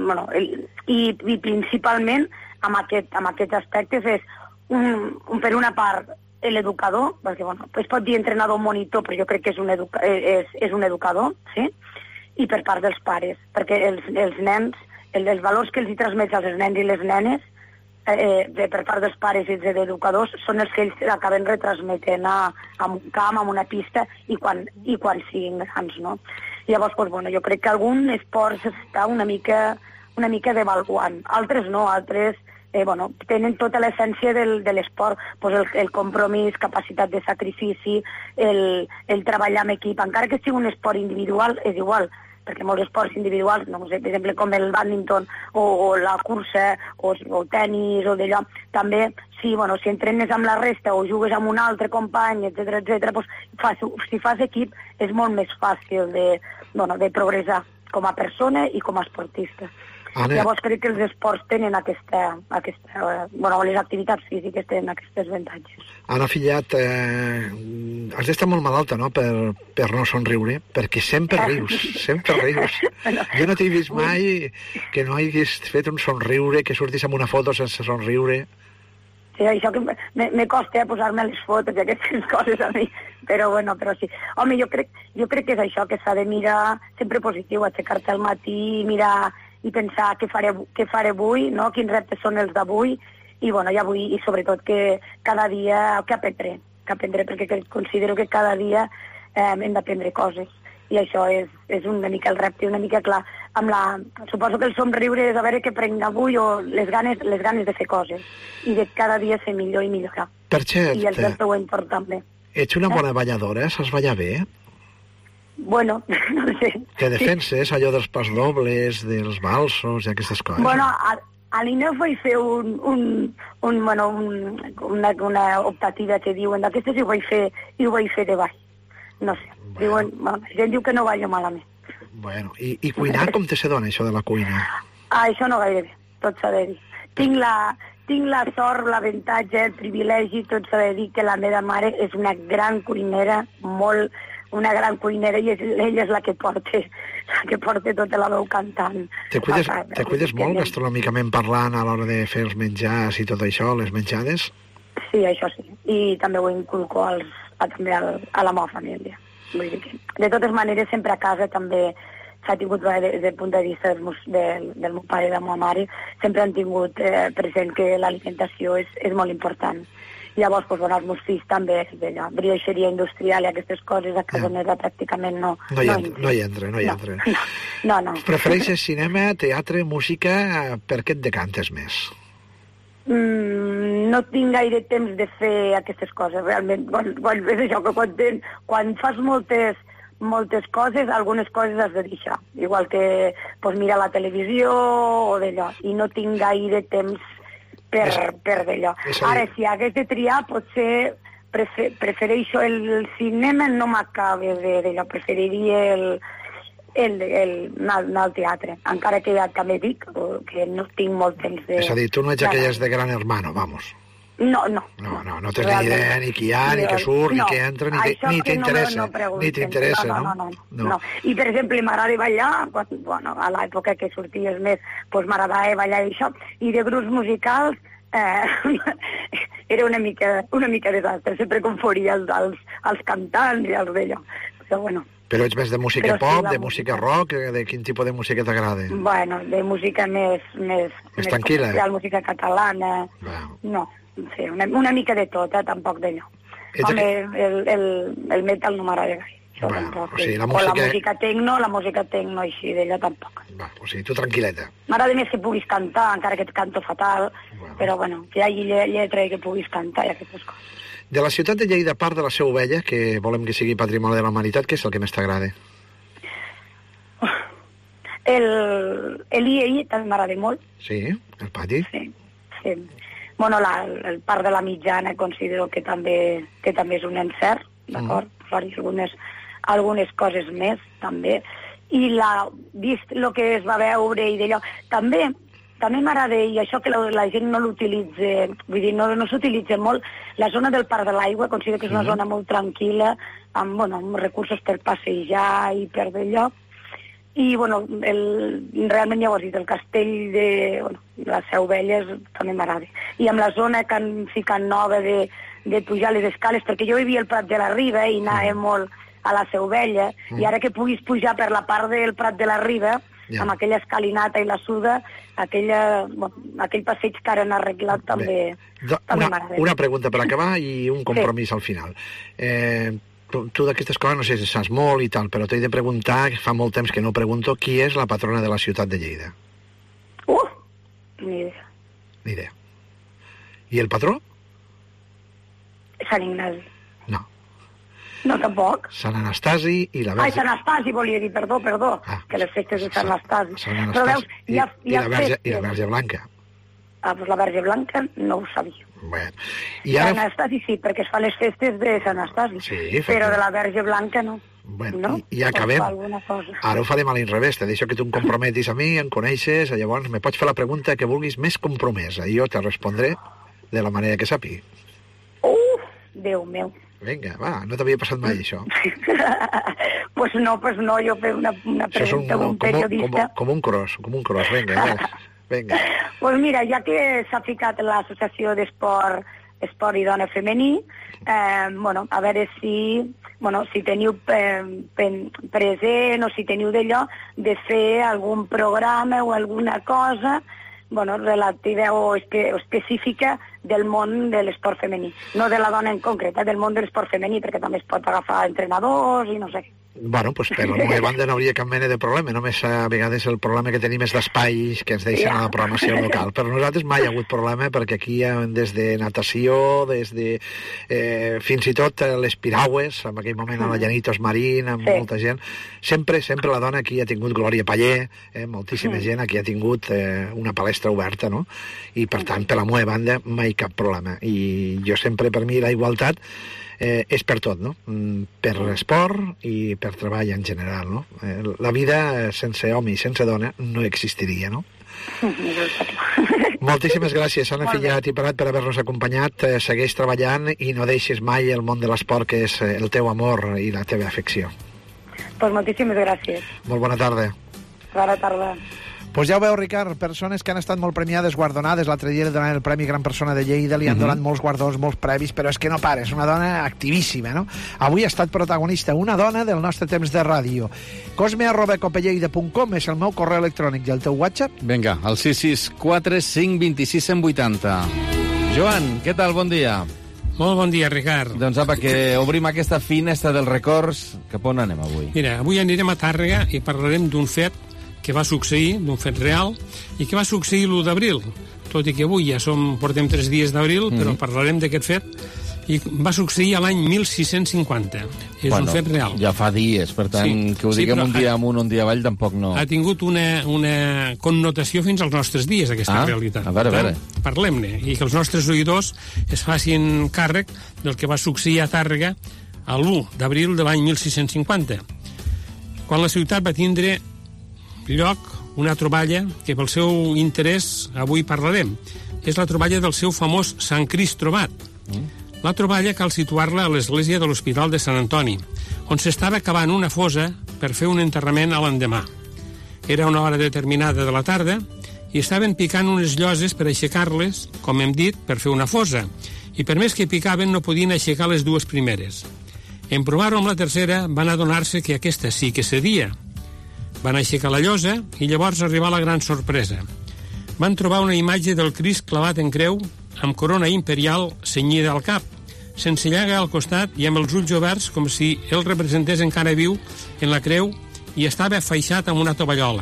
i principalment amb aquests aspectes és, per una part, l'educador, perquè es pot dir entrenador o monitor, però jo crec que és un educador, sí? I per part dels pares, perquè els nens els valors que els hi transmets als nens i les nenes per part dels pares i dels educadors són els que ells acaben retransmetent a un camp, a una pista i quan siguin grans, no? Llavors, jo crec que algun esport s'està una mica devaluant. Altres no, altres tenen tota l'essència de l'esport, el compromís, capacitat de sacrifici, el treballar en equip, encara que sigui un esport individual, és igual, perquè molts esports individuals, no sé, per exemple, com el badminton o la cursa o el tenis o d'allò, també, si entrenes amb la resta o jugues amb un altre company, etc., si fas equip és molt més fàcil de progressar com a persona i com a esportista. Llavors crec que els esports tenen les activitats físiques tenen aquests avantatges. Anna Fillat, has d'estar molt malalta, no?, per no somriure, perquè sempre rius. Jo no t'he vist mai que no hagis fet un somriure, que surtis amb una foto sense somriure. Sí, això que me costa posar-me les fotos i aquestes coses a mi, però sí. Home, jo crec que és això, que s'ha de mirar sempre positiu, aixecar-te al matí, mirar i pensar què faré avui, no? Quins reptes són els d'avui, i sobretot que cada dia que aprendré, perquè considero que cada dia hem d'aprendre coses, i això és una mica el repte, una mica clar. Suposo que el somriure és a veure què prenc avui o les ganes de fer coses, i de cada dia ser millor i millorar. Per cert, i el teu entorn també. Ets una bona balladora? Saps ballar bé? No sé. Que defenses allò dels pasdobles, dels valsos i aquestes coses? A l'INEF vaig fer una optativa que diuen d'aquestes i ho vaig fer de baix. No sé, la gent diu que no ballo malament. I cuinar, com te se dona això de la cuina? Això no gaire bé, tot s'ha de dir. Tinc la sort, l'avantatge, el privilegi, tot s'ha de dir que la meva mare és una gran cuinera, i ella és la que porta tota la veu cantant. Te cuides molt gastronòmicament parlant a l'hora de fer els menjars i tot això, les menjades? Sí, això sí. I també ho inculco també a la meva família. Vull dir que, de totes maneres, sempre a casa també s'ha tingut, des del punt de vista del meu pare i de la meva mare, sempre han tingut present que l'alimentació és molt important. Llavors, els meus fills també, brioixeria industrial i aquestes coses a casa meva pràcticament no hi entren. No. Prefereixes cinema, teatre, música? Per què et decantes més? No tinc gaire temps de fer aquestes coses, realment. És això, que quan fas moltes coses, algunes coses has de deixar. Igual que mirar la televisió o d'allò. I no tinc gaire temps per d'allò. Ara, si hagués de triar, potser prefereixo el cinema, no m'acaba d'allò, preferiria anar al teatre, encara que ja també dic que no tinc molt temps de... És a dir, tu no ets aquelles de Gran Hermano, vamos. No tens ni idea ni qui hi ha, ni què surt, ni què entra, ni t'interessa, no. I, per exemple, m'agrada ballar, a l'època que sorties més, m'agradava ballar i això, i de grups musicals era una mica desastre, sempre confonia els cantants i els d'allò, Però ets més de música pop, de música rock, de quin tipus de música t'agrada? De música més tranquil·la. Música catalana, no sé, una mica de tot, tampoc d'allò. Home, el metal no m'agrada gaire. O la música tecno així, d'allò tampoc. O sigui, tu tranquil·leta. M'agrada més que puguis cantar, encara que et canto fatal, però que hi hagi lletra i que puguis cantar i aquestes coses. De la ciutat de Lleida, a part de la Seu Vella, que volem que sigui patrimoni de la humanitat, què és el que més t'agrada? L'IEI també m'agrada molt. Sí, el pati? Sí. El parc de la Mitjana considero que també és un encert, d'acord? Faré algunes coses més, també. I vist el que es va veure i d'allò, també m'agrada, i això que la gent no l'utilitza, vull dir, no s'utilitza molt, la zona del Parc de l'Aigua, considero que és una zona molt tranquil·la, amb recursos per passejar i per d'allò, i, realment ja ho has dit, el castell de la Seu Vella també m'agrada. I amb la zona que han ficat nova de pujar les escales, perquè jo vivia al Prat de la Riba i anava molt a la Seu Vella, i ara que puguis pujar per la part del Prat de la Riba, amb aquella escalinata i la suda, aquell passeig que ara han arreglat també m'agrada. Una pregunta per acabar i un compromís al final. Tu d'aquestes coses no sé si saps molt i tal, però t'he de preguntar, que fa molt temps que no pregunto, qui és la patrona de la ciutat de Lleida? Ni idea. Ni idea. I el patró? Sant Ignasi. No. No, tampoc. Sant Anastasi i la Verge... Sant Anastasi, volia dir, perdó, que les festes de Sant Anastasi. Però veus, i la Verge Blanca. Doncs la Verge Blanca no ho sabia. Bueno. Sant Anastasi sí, perquè es fan les festes de Sant Anastasi, però de la Verge Blanca no. Bueno, i acabem. Ara ho farem a l'inrevés, te deixo que tu em comprometis a mi, em coneixes, llavors me pots fer la pregunta que vulguis més compromesa i jo te respondré de la manera que sàpiga. Déu meu. Vinga, va, no t'havia passat mai això. Pues no, jo fer una pregunta a un periodista. Com un cross, vinga. Pues mira, ja que s'ha ficat l'Associació d'Esport i Dona Femení, a veure si teniu present o si teniu d'allò de fer algun programa o alguna cosa relativa o específica del món de l'esport femení. No de la dona en concret, del món de l'esport femení, perquè també es pot agafar entrenadors i no sé què. Bueno, pues per la meva banda no hauria cap mena de problema, només a vegades el problema que tenim és d'espais que ens deixen a la programació local. Per nosaltres mai hi ha hagut problema, perquè aquí des de natació, des de fins i tot les piragües, en aquell moment a la Llanitos Marín, amb molta gent, sempre la dona aquí ha tingut Glòria Paller, moltíssima gent aquí ha tingut una palestra oberta, no? I per tant, per la meva banda, mai cap problema. I jo sempre, per mi, la igualtat és per tot, no? Per l'esport i per treball en general, no? La vida sense home i sense dona no existiria, no? Moltíssimes gràcies, Anna Fillat i Prat, per haver-nos acompanyat. Segueix treballant i no deixis mai el món de l'esport, que és el teu amor i la teva afecció. Pues moltíssimes gràcies. Molt bona tarda. Bona tarda. Pues ja ho veu, Ricard, persones que han estat molt premiades, guardonades. L'altre dia li donaven el Premi Gran Persona de Lleida, li han donat molts guardons, molts premis, però és que no para, és una dona activíssima, no? Avui ha estat protagonista una dona del nostre temps de ràdio. cosme@copelleida.com és el meu correu electrònic i el teu WhatsApp. Vinga, el 664 526 180. Joan, què tal? Bon dia. Molt bon dia, Ricard. Doncs apa, que obrim aquesta finestra dels records. Cap on anem avui? Mira, avui anirem a Tàrrega i parlarem d'un fet que va succeir, d'un fet real, i que va succeir l'1 d'abril. Tot i que avui ja portem 3 dies d'abril, però parlarem d'aquest fet, i va succeir a l'any 1650. És un fet real. Ja fa dies, per tant, que ho diguem un dia amunt, un dia avall, tampoc no... Ha tingut una connotació fins als nostres dies, aquesta realitat. A veure. Parlem-ne, i que els nostres oïdors es facin càrrec del que va succeir a Tàrrega l'1 d'abril de l'any 1650, quan la ciutat va tindre lloc una troballa que pel seu interès avui parlarem. És la troballa del seu famós Sant Crist trobat. La troballa cal situar-la a l'església de l'Hospital de Sant Antoni, on s'estava cavant una fosa per fer un enterrament a l'endemà. Era una hora determinada de la tarda i estaven picant unes lloses per aixecar-les, com hem dit, per fer una fosa, i per més que picaven no podien aixecar les dues primeres. En provar-ho amb la tercera van adonar-se que aquesta sí que cedia. Van aixecar la llosa i llavors arribà la gran sorpresa. Van trobar una imatge del Crist clavat en creu amb corona imperial cenyida al cap, sense llaga al costat i amb els ulls oberts com si el representés encara viu en la creu i estava afaixat amb una tovallola.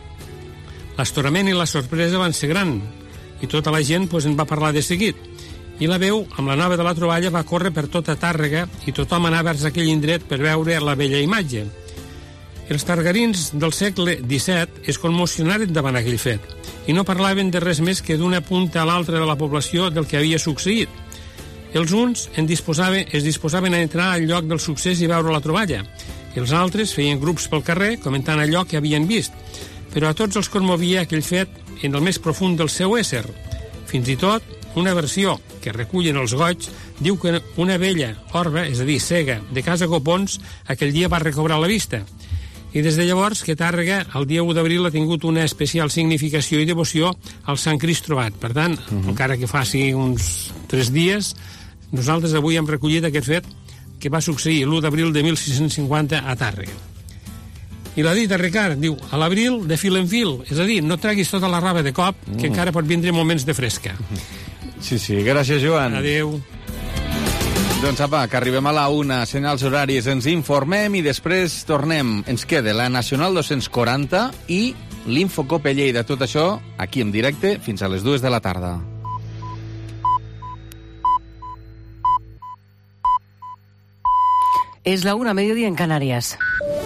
L'estorament i la sorpresa van ser gran i tota la gent en va parlar de seguit. I la veu, amb la nova de la troballa, va córrer per tota Tàrrega i tothom anava vers aquell indret per veure la bella imatge. Els targarins del segle XVII es conmocionaren davant aquell fet i no parlaven de res més que d'una punta a l'altra de la població del que havia succeït. Els uns es disposaven a entrar al lloc del succés i veure la troballa, i els altres feien grups pel carrer comentant allò que havien vist, però a tots els commovia aquell fet en el més profund del seu ésser. Fins i tot, una versió que recullen els goigs diu que una vella orba, és a dir, cega, de casa Copons, aquell dia va recobrar la vista. I des de llavors que Tàrrega, el dia 1 d'abril, ha tingut una especial significació i devoció al Sant Crist trobat. Per tant, encara que faci uns 3 dies, nosaltres avui hem recollit aquest fet que va succeir l'1 d'abril de 1650 a Tàrrega. I l'ha dit a Ricard, diu, a l'abril de fil en fil. És a dir, no treguis tota la raba de cop, que encara pot vindre moments de fresca. Sí, gràcies, Joan. Adéu. Doncs apa, que arribem a la 1, senyals horaris, ens informem i després tornem. Ens queda la Nacional 240 i l'Infocope Lleida. Tot això aquí en directe fins a les 2 de la tarda. Es la 1, mediodía en Canarias.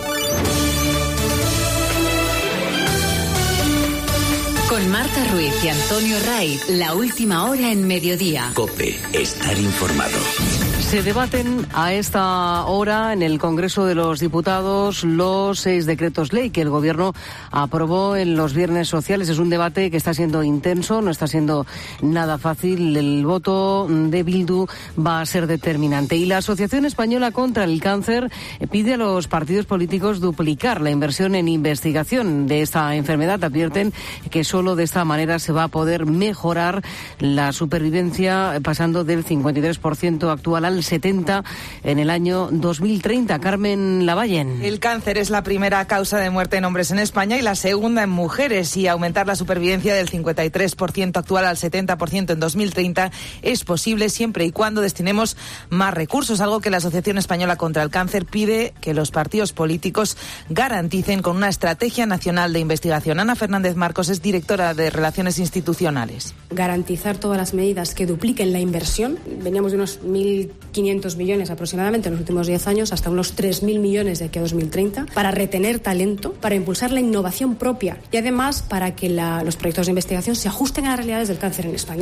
Con Marta Ruiz y Antonio Ray, la última hora en mediodía. COPE, estar informado. Se debaten a esta hora en el Congreso de los Diputados los 6 decretos ley que el Gobierno aprobó en los viernes sociales. Es un debate que está siendo intenso, no está siendo nada fácil. El voto de Bildu va a ser determinante. Y la Asociación Española contra el Cáncer pide a los partidos políticos duplicar la inversión en investigación de esta enfermedad. Advierten que solo de esta manera se va a poder mejorar la supervivencia, pasando del 53% actual al 70% en el año 2030. Carmen Lavallen. El cáncer es la primera causa de muerte en hombres en España y la segunda en mujeres, y aumentar la supervivencia del 53% actual al 70% en 2030 es posible siempre y cuando destinemos más recursos, algo que la Asociación Española contra el Cáncer pide que los partidos políticos garanticen con una estrategia nacional de investigación. Ana Fernández Marcos es directora de Relaciones Institucionales. Garantizar todas las medidas que dupliquen la inversión. Veníamos de unos 1.500 millones aproximadamente en los últimos 10 años hasta unos 3.000 millones de aquí a 2030 para retener talento, para impulsar la innovación propia y además para que los proyectos de investigación se ajusten a las realidades del cáncer en España.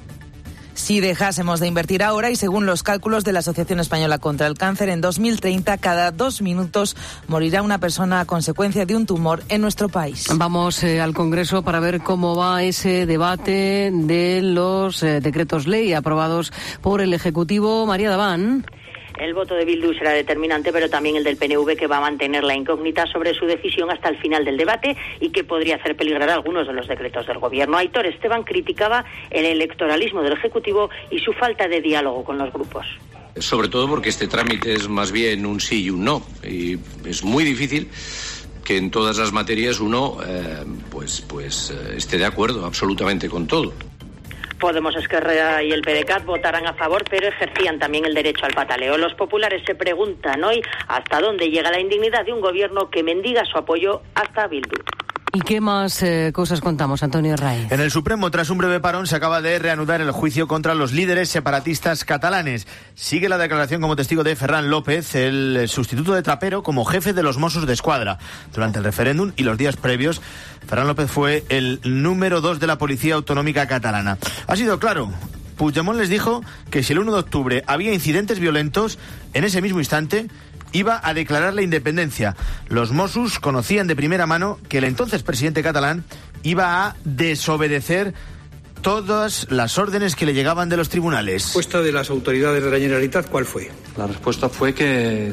Si dejásemos de invertir ahora, y según los cálculos de la Asociación Española contra el Cáncer, en 2030 cada 2 minutos morirá una persona a consecuencia de un tumor en nuestro país. Vamos al Congreso para ver cómo va ese debate de los decretos ley aprobados por el Ejecutivo. María Daván. El voto de Bildu será determinante, pero también el del PNV, que va a mantener la incógnita sobre su decisión hasta el final del debate y que podría hacer peligrar algunos de los decretos del Gobierno. Aitor Esteban criticaba el electoralismo del Ejecutivo y su falta de diálogo con los grupos. Sobre todo porque este trámite es más bien un sí y un no, y es muy difícil que en todas las materias uno esté de acuerdo absolutamente con todo. Podemos, Esquerra y el PDeCAT votarán a favor, pero ejercían también el derecho al pataleo. Los populares se preguntan hoy hasta dónde llega la indignidad de un gobierno que mendiga su apoyo hasta Bildu. ¿Y qué más cosas contamos, Antonio Ray? En el Supremo, tras un breve parón, se acaba de reanudar el juicio contra los líderes separatistas catalanes. Sigue la declaración como testigo de Ferran López, el sustituto de Trapero, como jefe de los Mossos d'Esquadra. Durante el referéndum y los días previos, Ferran López fue el número 2 de la Policía Autonómica catalana. Ha sido claro. Puigdemont les dijo que si el 1 de octubre había incidentes violentos, en ese mismo instante iba a declarar la independencia. Los Mossos conocían de primera mano que el entonces presidente catalán iba a desobedecer todas las órdenes que le llegaban de los tribunales. ¿La respuesta de las autoridades de la Generalitat cuál fue? La respuesta fue que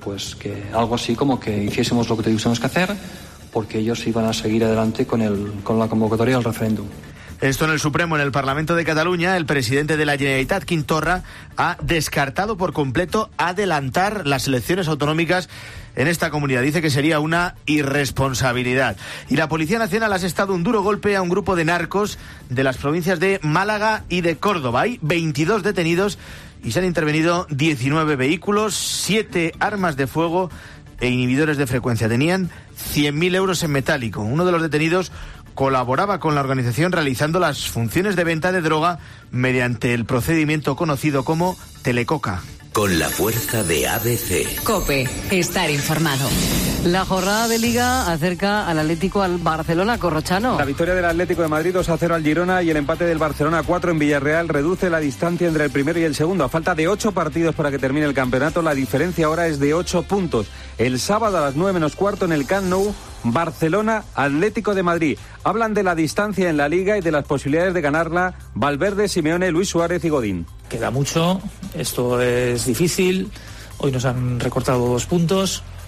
algo así como que hiciésemos lo que tuviésemos que hacer, porque ellos iban a seguir adelante con la convocatoria del referéndum. Esto en el Supremo. En el Parlamento de Cataluña, el presidente de la Generalitat, Quim Torra, ha descartado por completo adelantar las elecciones autonómicas en esta comunidad. Dice que sería una irresponsabilidad. Y la Policía Nacional ha asestado un duro golpe a un grupo de narcos de las provincias de Málaga y de Córdoba. Hay 22 detenidos y se han intervenido 19 vehículos, 7 armas de fuego e inhibidores de frecuencia. Tenían 100.000 euros en metálico. Uno de los detenidos colaboraba con la organización realizando las funciones de venta de droga mediante el procedimiento conocido como telecoca. Con la fuerza de ABC. COPE, estar informado. La jornada de Liga acerca al Atlético al Barcelona, Corrochano. La victoria del Atlético de Madrid 2-0 al Girona y el empate del Barcelona 4 en Villarreal reduce la distancia entre el primero y el segundo. A falta de 8 partidos para que termine el campeonato, la diferencia ahora es de 8 puntos. El sábado a las 9:15 en el Camp Nou, Barcelona, Atlético de Madrid. Hablan de la distancia en la Liga y de las posibilidades de ganarla Valverde, Simeone, Luis Suárez y Godín. Queda mucho, esto es difícil, hoy nos han recortado 2 puntos,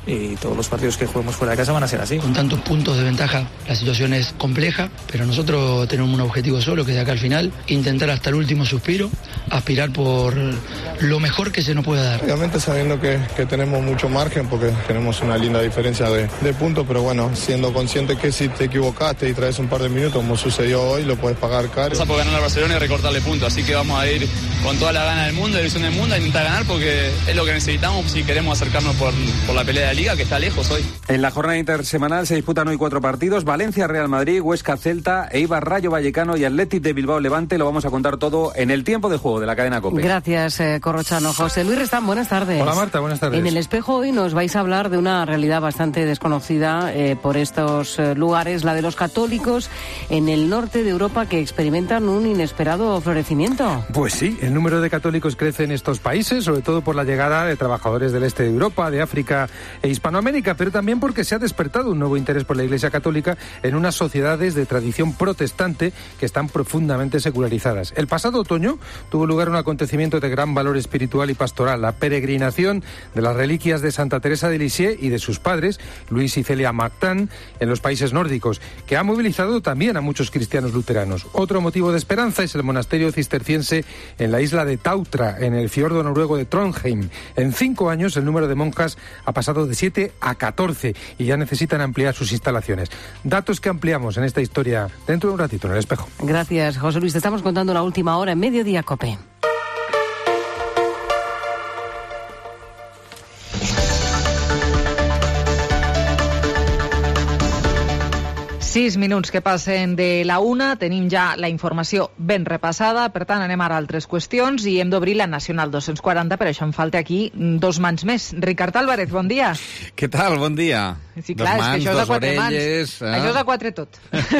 y todos los partidos que juguemos fuera de casa van a ser así. Con tantos puntos de ventaja, la situación es compleja, pero nosotros tenemos un objetivo solo, que es de acá al final, intentar hasta el último suspiro, aspirar por lo mejor que se nos pueda dar. Obviamente sabiendo que tenemos mucho margen, porque tenemos una linda diferencia de puntos, pero bueno, siendo consciente que si te equivocaste y traes un par de minutos, como sucedió hoy, lo puedes pagar caro. Vamos a poder ganar a Barcelona y recortarle puntos, así que vamos a ir con toda la gana del mundo, la ilusión del mundo, a intentar ganar, porque es lo que necesitamos si queremos acercarnos por la pelea de Liga, que está lejos hoy. En la jornada intersemanal se disputan hoy 4 partidos: Valencia, Real Madrid, Huesca, Celta, Eibar, Rayo Vallecano y Athletic de Bilbao, Levante. Lo vamos a contar todo en el tiempo de juego de la cadena COPE. Gracias, Corrochano. José Luis Restán, buenas tardes. Hola, Marta, buenas tardes. En El Espejo hoy nos vais a hablar de una realidad bastante desconocida por estos lugares, la de los católicos en el norte de Europa, que experimentan un inesperado florecimiento. Pues sí, el número de católicos crece en estos países, sobre todo por la llegada de trabajadores del este de Europa, de África e Hispanoamérica, pero también porque se ha despertado un nuevo interés por la Iglesia Católica en unas sociedades de tradición protestante que están profundamente secularizadas. El pasado otoño tuvo lugar un acontecimiento de gran valor espiritual y pastoral, la peregrinación de las reliquias de Santa Teresa de Lisieux y de sus padres, Luis y Celia Martin, en los países nórdicos, que ha movilizado también a muchos cristianos luteranos. Otro motivo de esperanza es el monasterio cisterciense en la isla de Tautra, en el fiordo noruego de Trondheim. En 5 años el número de monjas ha pasado de 7 a 14 y ya necesitan ampliar sus instalaciones. Datos que ampliamos en esta historia dentro de un ratito en El Espejo. Gracias, José Luis. Te estamos contando la última hora en Mediodía COPE. Sis minuts que passen de la 1, tenim ja la informació ben repassada, per tant anem ara a altres qüestions i hem d'obrir la Nacional 240, per això em falta aquí 2 mans més. Ricard Álvarez, bon dia. Què tal? Bon dia. Sí, clar, és que això és a 4 orelles, mans. Això és a 4 tot.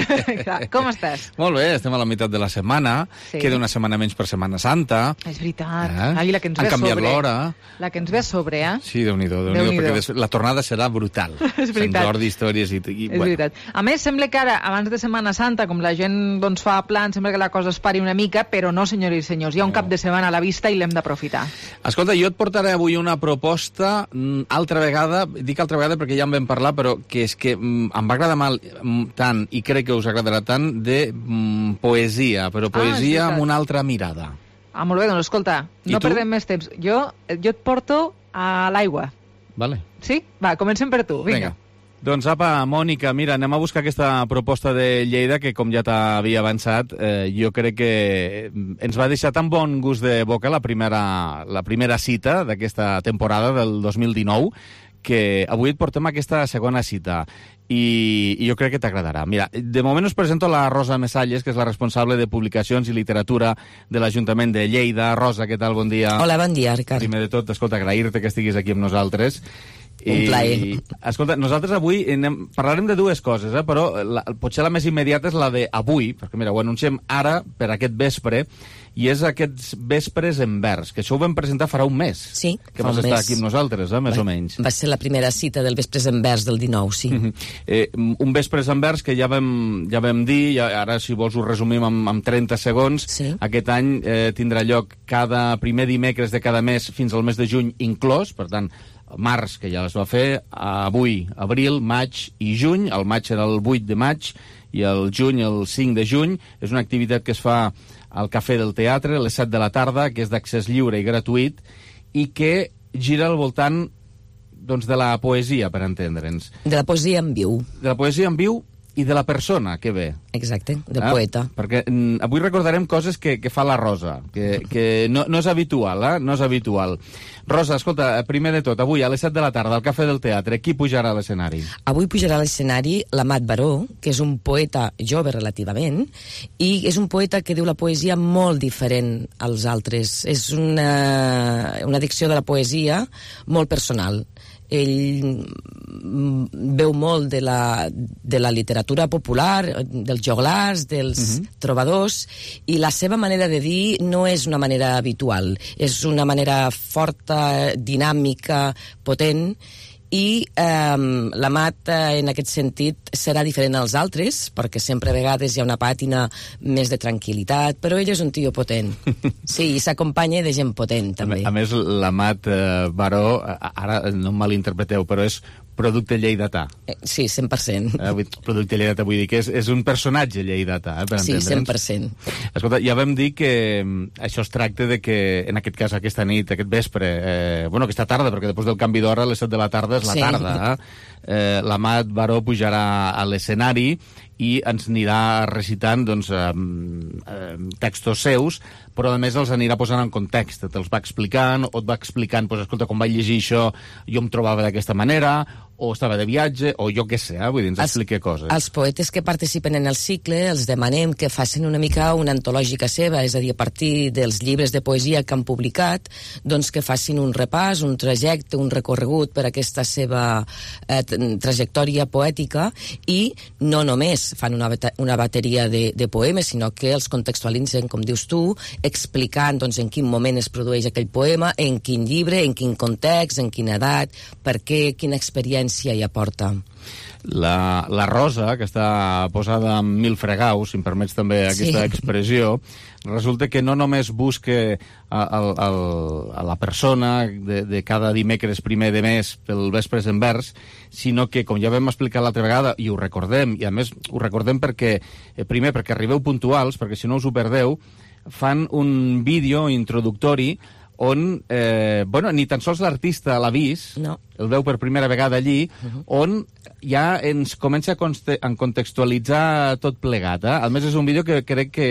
Com estàs? Molt bé, estem a la meitat de la setmana, Sí. queda una setmana menys per Setmana Santa. És veritat. Ai, la que ens ve Han a canviat sobre. l'hora. La que ens ve a sobre, eh? Sí, Déu-n'hi-do, perquè la tornada serà brutal. És veritat. Sant Jordi, històries i És veritat. A més, sembla que ara, abans de Setmana Santa, com la gent doncs, fa plan, sembla que la cosa es pari una mica, però no, senyores i senyors, hi ha un cap de setmana a la vista i l'hem d'aprofitar. Escolta, jo et portaré avui una proposta altra vegada, dic altra vegada perquè ja en vam parlar, però que és que em va agradar tant, i crec que us agradarà tant, de poesia, però poesia amb una altra mirada. Ah, molt bé, doncs escolta, no perdem més temps. Jo et porto a l'aigua. Vale. Sí? Va, comencem per tu, vinga. Doncs apa, Mònica, mira, anem a buscar aquesta proposta de Lleida que, com ja t'havia avançat, jo crec que ens va deixar tan bon gust de boca la primera cita d'aquesta temporada del 2019 que avui et portem aquesta segona cita i jo crec que t'agradarà. Mira, de moment us presento la Rosa Mesalles, que és la responsable de Publicacions i Literatura de l'Ajuntament de Lleida. Rosa, què tal? Bon dia. Hola, bon dia, Ricard. Primer de tot, escolta, agrair-te que estiguis aquí amb nosaltres. Un plaer. Escolta, nosaltres avui parlarem de 2 coses, però potser la més immediata és la d'avui, perquè mira, ho anunciem ara per aquest vespre, i és aquests vespres en vers, que això ho vam presentar farà un mes. Sí, que vas estar aquí amb nosaltres, més o menys. Va ser la primera cita del Vespres en vers del 19, sí. Un Vespres en vers que ja vam dir, ara si vols ho resumim amb 30 segons, sí. Aquest any tindrà lloc cada primer dimecres de cada mes fins al mes de juny inclòs, per tant, març, que ja es va fer, avui, abril, maig i juny. El maig serà el 8 de maig i el juny el 5 de juny. És una activitat que es fa al Cafè del Teatre a les 7 de la tarda, que és d'accés lliure i gratuït i que gira al voltant doncs, de la poesia, per entendre'ns. De la poesia en viu. De la poesia en viu i de la persona que ve. Exacte, del poeta. Perquè avui recordarem coses que fa la Rosa, que no és habitual, no és habitual. Rosa, escolta, primer de tot, avui a les 7 de la tarda al Cafè del Teatre, qui pujarà a l'escenari? Avui pujarà a l'escenari l'Amat Baró, que és un poeta jove relativament, i és un poeta que diu la poesia molt diferent als altres. És una dicció de la poesia molt personal. Ell veu molt de la literatura popular, dels joglars, dels trobadors, i la seva manera de dir no és una manera habitual, és una manera forta, dinàmica, potent, i l'Amat en aquest sentit serà diferent als altres, perquè sempre a vegades hi ha una pàtina més de tranquil·litat, però ell és un tio potent. Sí, i s'acompanya de gent potent, també. A més, l'Amat Baró, ara no em malinterpreteu, però és producte lleidatà. Sí, 100%. Producte lleidatà, vull dir que és un personatge lleidatà, per entendre'ns. Sí, 100%. Escolta, ja vam dir que això es tracta de que, en aquest cas, aquesta nit, aquest vespre, aquesta tarda, perquè després del canvi d'hora a les 7 de la tarda és la tarda, l'Amat Baró pujarà a l'escenari i ens anirà recitant textos seus, però a més els anirà posant en context, te'ls va explicant, o et va explicant, escolta, quan vaig llegir això jo em trobava d'aquesta manera, o estava de viatge, o jo què sé, vull dir, ens explica coses. Els poetes que participen en el cicle els demanem que facin una mica una antològica seva, és a dir, a partir dels llibres de poesia que han publicat, doncs que facin un repàs, un trajecte, un recorregut per aquesta seva trajectòria poètica, i no només fan una bateria de poemes, sinó que els contextualitzen, com dius tu, explicant en quin moment es produeix aquell poema, en quin llibre, en quin context, en quina edat, per què, quina experiència hi aporta. La Rosa, que està posada amb 1000 fregaus, si em permets també aquesta expressió, resulta que no només busca a la persona de cada dimecres primer de mes pel Vespres en Vers, sinó que, com ja vam explicar l'altra vegada, i ho recordem, i a més ho recordem perquè, primer, perquè arribeu puntuals, perquè si no us ho perdeu, fan un vídeo introductori on, ni tan sols l'artista l'ha vist, el veu per primera vegada allí, on ja ens comença a contextualitzar tot plegat. A més, és un vídeo que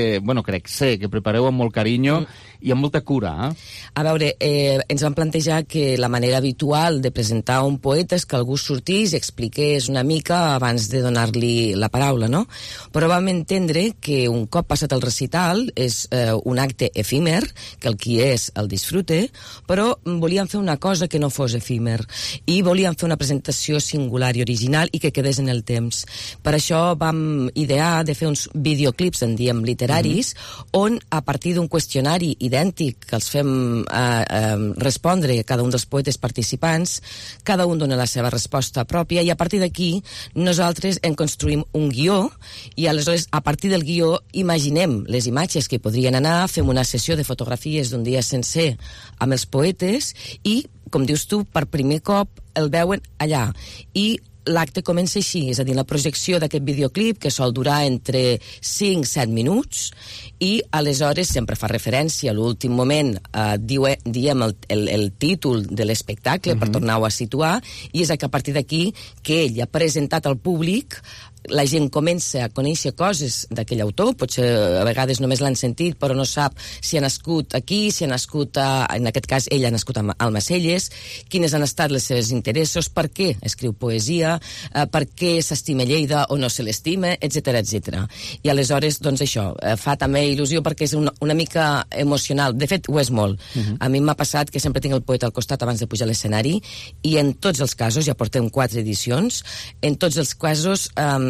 sé que prepareu amb molt carinyo i amb molta cura. A veure, ens vam plantejar que la manera habitual de presentar un poeta és que algú sortís i expliqués una mica abans de donar-li la paraula, no? Però vam entendre que un cop passat el recital és un acte efímer, que el qui és el disfrute, però volíem fer una cosa que no fos efímer, i volíem fer una presentació singular i original i que quedés en el temps. Per això vam idear de fer uns videoclips, en diem literaris, on a partir d'un qüestionari idèntic que els fem respondre a cada un dels poetes participants, cada un dona la seva resposta pròpia, i a partir d'aquí nosaltres en construïm un guió, i aleshores a partir del guió imaginem les imatges que podrien anar, fem una sessió de fotografies d'un dia sencer amb els poetes i, com dius tu, per primer cop el veuen allà. I l'acte comença així, és a dir, la projecció d'aquest videoclip, que sol durar entre 5-7 minuts, i aleshores sempre fa referència a l'últim moment, diem el títol de l'espectacle per tornar-ho a situar, i és que a partir d'aquí que ell ha presentat al públic, la gent comença a conèixer coses d'aquell autor, potser a vegades només l'han sentit, però no sap si ha nascut aquí, si ha nascut en aquest cas ell ha nascut a Almacelles, quines han estat els seus interessos, per què escriu poesia, per què s'estima Lleida o no se l'estima, etc etc. I aleshores, doncs això, fa també il·lusió perquè és una mica emocional. De fet, ho és molt. A mi m'ha passat que sempre tinc el poeta al costat abans de pujar a l'escenari, i en tots els casos, ja portem 4 edicions, en tots els casos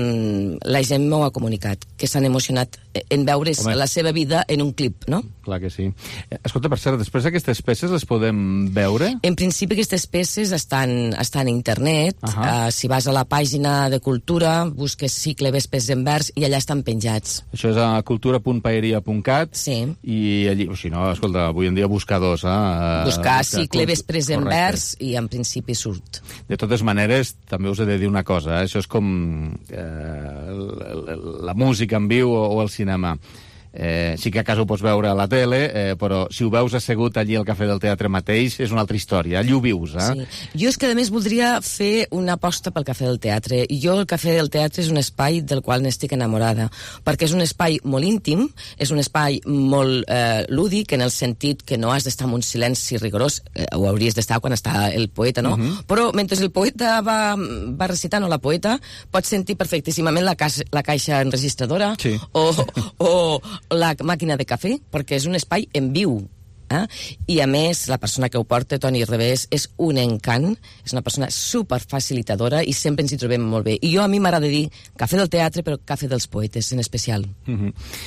la gent m'ho ha comunicat, que s'han emocionat en veure la seva vida en un clip, no? Clar que sí. Escolta, per cert, després aquestes peces les podem veure? En principi aquestes peces estan a internet. Si vas a la pàgina de Cultura, busques cicle Vespres en Vers i allà estan penjats. Això és a cultura.paeria.cat. Sí. I allí, o si no, escolta, avui en dia buscadors. Buscar cicle Vespres en Vers i en principi surt. De totes maneres, també us he de dir una cosa, això és com la música en viu o el cinema. Sí que a casa ho pots veure a la tele, però si ho veus assegut allí al Cafè del Teatre mateix és una altra història, allí ho vius, Sí. Jo és que a més voldria fer una aposta pel Cafè del Teatre. Jo el Cafè del Teatre és un espai del qual n'estic enamorada, perquè és un espai molt íntim, és un espai molt lúdic, en el sentit que no has d'estar en un silenci rigorós, ho hauries d'estar quan està el poeta, no? Però mentre el poeta va recitant, o la poeta, pots sentir perfectíssimament la caixa enregistradora o la màquina de cafè, perquè és un espai en viu. I a més, la persona que ho porta, Toni Revés, és un encant, és una persona superfacilitadora i sempre ens hi trobem molt bé. I a mi m'agrada dir Cafè del Teatre, però Cafè dels Poetes, en especial.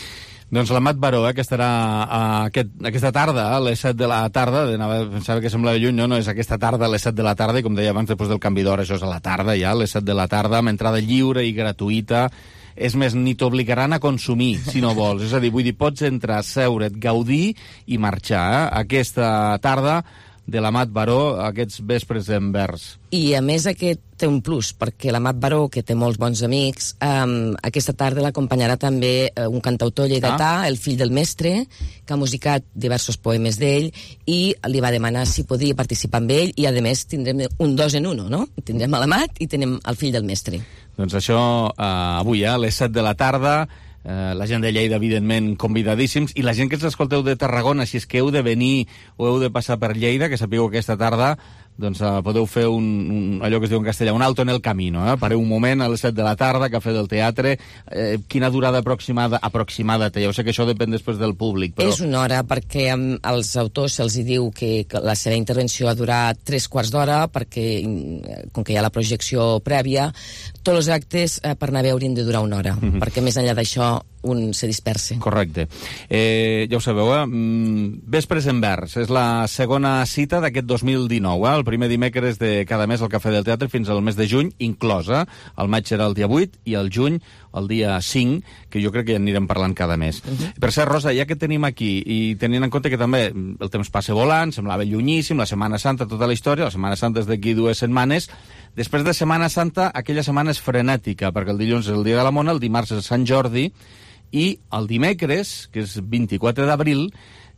Doncs l'Amat Baró, que estarà aquesta tarda, a les 7 de la tarda, pensava que semblava lluny, no, és aquesta tarda a les 7 de la tarda, i com deia abans, després del canvi d'hora, això és a la tarda ja, a les 7 de la tarda, amb entrada lliure i gratuïta. És més, ni t'obligaran a consumir, si no vols. És a dir, vull dir, pots entrar, seure't, gaudir i marxar. Aquesta tarda de l'Amat Baró, aquests vespres d'Envers. I a més aquest té un plus, perquè l'Amat Baró, que té molts bons amics, aquesta tarda l'acompanyarà també un cantautor lleidatà, el fill del mestre, que ha musicat diversos poemes d'ell, i li va demanar si podia participar amb ell, i a més tindrem un 2 en 1, no? Tindrem l'Amat i tenem el fill del mestre. Doncs això avui, a les 7 de la tarda, la gent de Lleida, evidentment, convidadíssims, i la gent que ens escolteu de Tarragona, si és que heu de venir o heu de passar per Lleida, que sapigueu que aquesta tarda doncs podeu fer allò que es diu en castellà, un alto en el camino, pareu un moment a les 7 de la tarda, cafè del teatre. Quina durada aproximada té? Ja ho sé que això depèn després del públic, però... És una hora, perquè als autors se'ls diu que la seva intervenció ha durat 3/4 d'hora, perquè com que hi ha la projecció prèvia, tots els actes per anar a veure han de durar una hora, perquè més enllà d'això un se dispersa. Correcte. Ja ho sabeu, Vespres en Vers és la segona cita d'aquest 2019, el primer dimecres de cada mes al Cafè del Teatre fins al mes de juny, inclosa. El maig serà el dia 8 i el juny el dia 5, que jo crec que ja anirem parlant cada mes. Per cert, Rosa, ja que tenim aquí, i tenint en compte que també el temps passa volant, semblava llunyíssim, la Setmana Santa, tota la història, la Setmana Santa és d'aquí 2 setmanes, després de Setmana Santa, aquella setmana és frenètica, perquè el dilluns és el dia de la Mona, el dimarts és Sant Jordi, i el dimecres, que és 24 d'abril,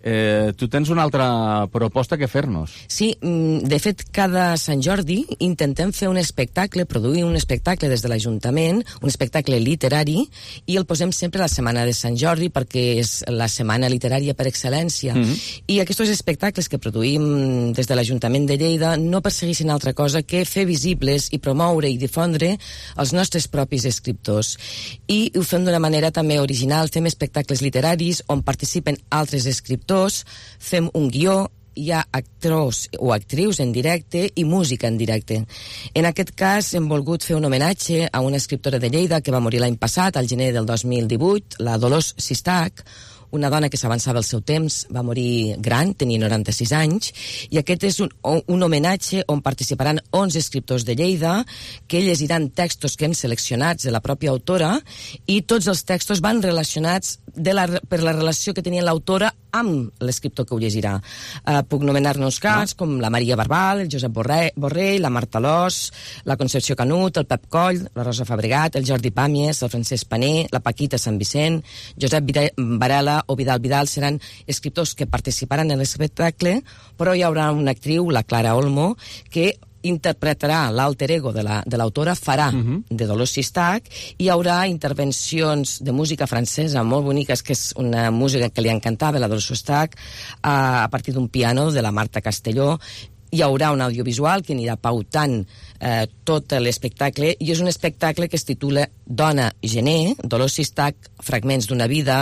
tu tens una altra proposta que fer-nos. Sí, de fet, cada Sant Jordi intentem fer un espectacle, produir un espectacle des de l'Ajuntament, un espectacle literari, i el posem sempre a la setmana de Sant Jordi, perquè és la setmana literària per excel·lència. I aquests espectacles que produïm des de l'Ajuntament de Lleida no persegueixen altra cosa que fer visibles i promoure i difondre els nostres propis escriptors. I ho fem d'una manera també original, fem espectacles literaris on participen altres escriptors, fem un guió, hi ha actors o actrius en directe i música en directe. En aquest cas hem volgut fer un homenatge a una escriptora de Lleida que va morir l'any passat, al gener del 2018, la Dolors Sistach, una dona que s'avançava el seu temps, va morir gran, tenia 96 anys, i aquest és un homenatge on participaran 11 escriptors de Lleida, que llegiran textos que hem seleccionats de la pròpia autora, i tots els textos van relacionats per la relació que tenia l'autora amb l'escriptor que ho llegirà. Puc nomenar-ne uns cas, com la Maria Barbal, el Josep Borrell, la Marta Lós, la Concepció Canut, el Pep Coll, la Rosa Fabregat, el Jordi Pàmies, el Francesc Paner, la Paquita Sant Vicent, Josep Varela o Vidal seran escriptors que participaran en l'espectacle, però hi haurà una actriu, la Clara Olmo, que interpretarà l'alter ego de l'autora, farà de Dolors Sistach, i hi haurà intervencions de música francesa molt boniques, que és una música que li encantava, la Dolors Sistach, a partir d'un piano de la Marta Castelló. Hi haurà un audiovisual que anirà pautant tot l'espectacle, i és un espectacle que es titula Dona Gener, Dolors Sistach, fragments d'una vida,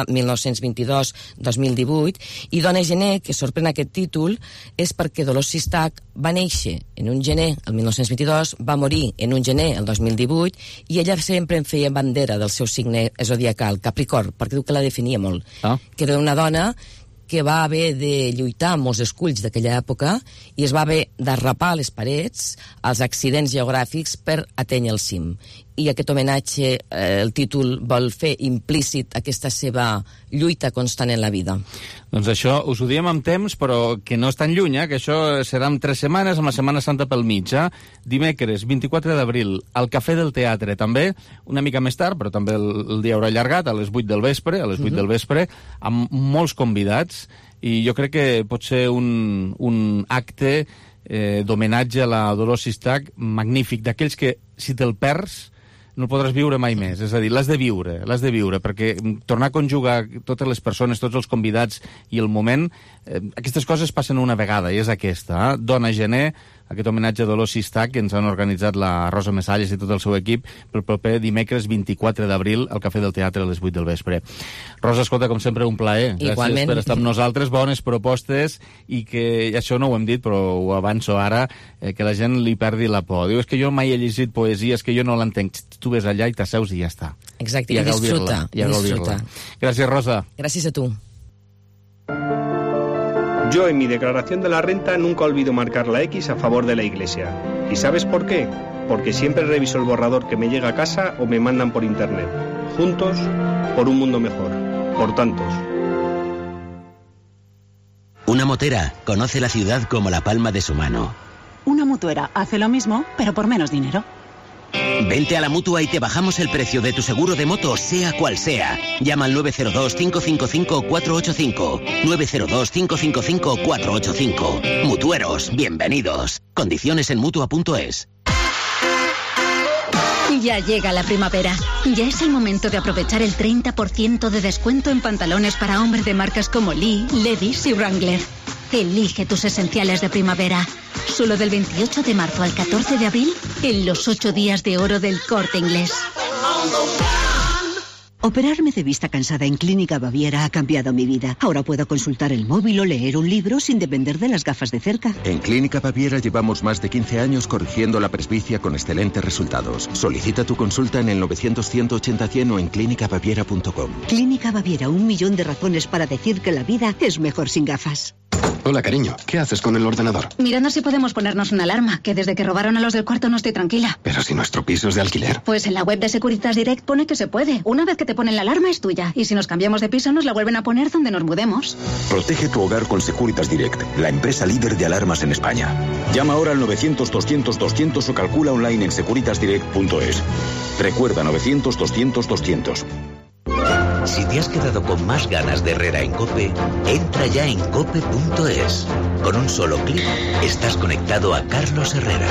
1922-2018, i Dona Gener, que sorprèn aquest títol, és perquè Dolors Sistach va néixer en un gener el 1922, va morir en un gener el 2018, i ella sempre en feia bandera del seu signe zodiacal, Capricorn, perquè diu que la definia molt, que era una dona que va haver de lluitar amb molts esculls d'aquella època i es va haver d'arrapar les parets als accidents geogràfics per atènyer el cim. I aquest homenatge, el títol vol fer implícit aquesta seva lluita constant en la vida. Doncs això us ho diem amb temps, però que no és tan lluny, que això serà en 3 setmanes, amb la Setmana Santa pel mig. Dimecres, 24 d'abril, al Cafè del Teatre, també, una mica més tard, però també el dia haurà allargat, a les 8 del vespre, amb molts convidats, i jo crec que pot ser un acte d'homenatge a la Dolors Sistach magnífic, d'aquells que, si te'l perds, no el podràs viure mai més. És a dir, l'has de viure, perquè tornar a conjugar totes les persones, tots els convidats i el moment, aquestes coses passen una vegada, i és aquesta. Dona Gener, aquest homenatge a Dolors Sistac, que ens han organitzat la Rosa Mesalles i tot el seu equip, pel proper dimecres 24 d'abril al Cafè del Teatre a les 8 del vespre. Rosa, escolta, com sempre, un plaer. Gràcies per estar amb nosaltres, bones propostes, i que, això no ho hem dit, però ho avanço ara, que la gent li perdi la por. Diu, és que jo mai he llegit poesia, és que jo no l'entenc. Tu ves allà i t'asseus i ja està. Exacte, i disfruta. Gràcies, Rosa. Gràcies a tu. Yo en mi declaración de la renta nunca olvido marcar la X a favor de la Iglesia. ¿Y sabes por qué? Porque siempre reviso el borrador que me llega a casa o me mandan por internet. Juntos, por un mundo mejor. Por tantos. Una motera conoce la ciudad como la palma de su mano. Una mutuera hace lo mismo, pero por menos dinero. Vente a la Mutua y te bajamos el precio de tu seguro de moto, sea cual sea. Llama al 902-555-485. 902-555-485. Mutueros, bienvenidos. Condiciones en Mutua.es. Ya llega la primavera. Ya es el momento de aprovechar el 30% de descuento en pantalones para hombre de marcas como Lee, Levi's y Wrangler. Elige tus esenciales de primavera. Solo del 28 de marzo al 14 de abril en los 8 días de oro del Corte Inglés. Operarme de vista cansada en Clínica Baviera ha cambiado mi vida. Ahora puedo consultar el móvil o leer un libro sin depender de las gafas de cerca. En Clínica Baviera llevamos más de 15 años corrigiendo la presbicia con excelentes resultados. Solicita tu consulta en el 900-180-100 o en clínicabaviera.com. Clínica Baviera, 1 millón de razones para decir que la vida es mejor sin gafas. Hola, cariño. ¿Qué haces con el ordenador? Mirando si podemos ponernos una alarma, que desde que robaron a los del cuarto no estoy tranquila. Pero si nuestro piso es de alquiler. Pues en la web de Securitas Direct pone que se puede. Una vez que te ponen la alarma es tuya. Y si nos cambiamos de piso nos la vuelven a poner donde nos mudemos. Protege tu hogar con Securitas Direct, la empresa líder de alarmas en España. Llama ahora al 900-200-200 o calcula online en securitasdirect.es. Recuerda, 900-200-200. Si te has quedado con más ganas de Herrera en COPE, entra ya en cope.es. Con un solo clic estás conectado a Carlos Herrera.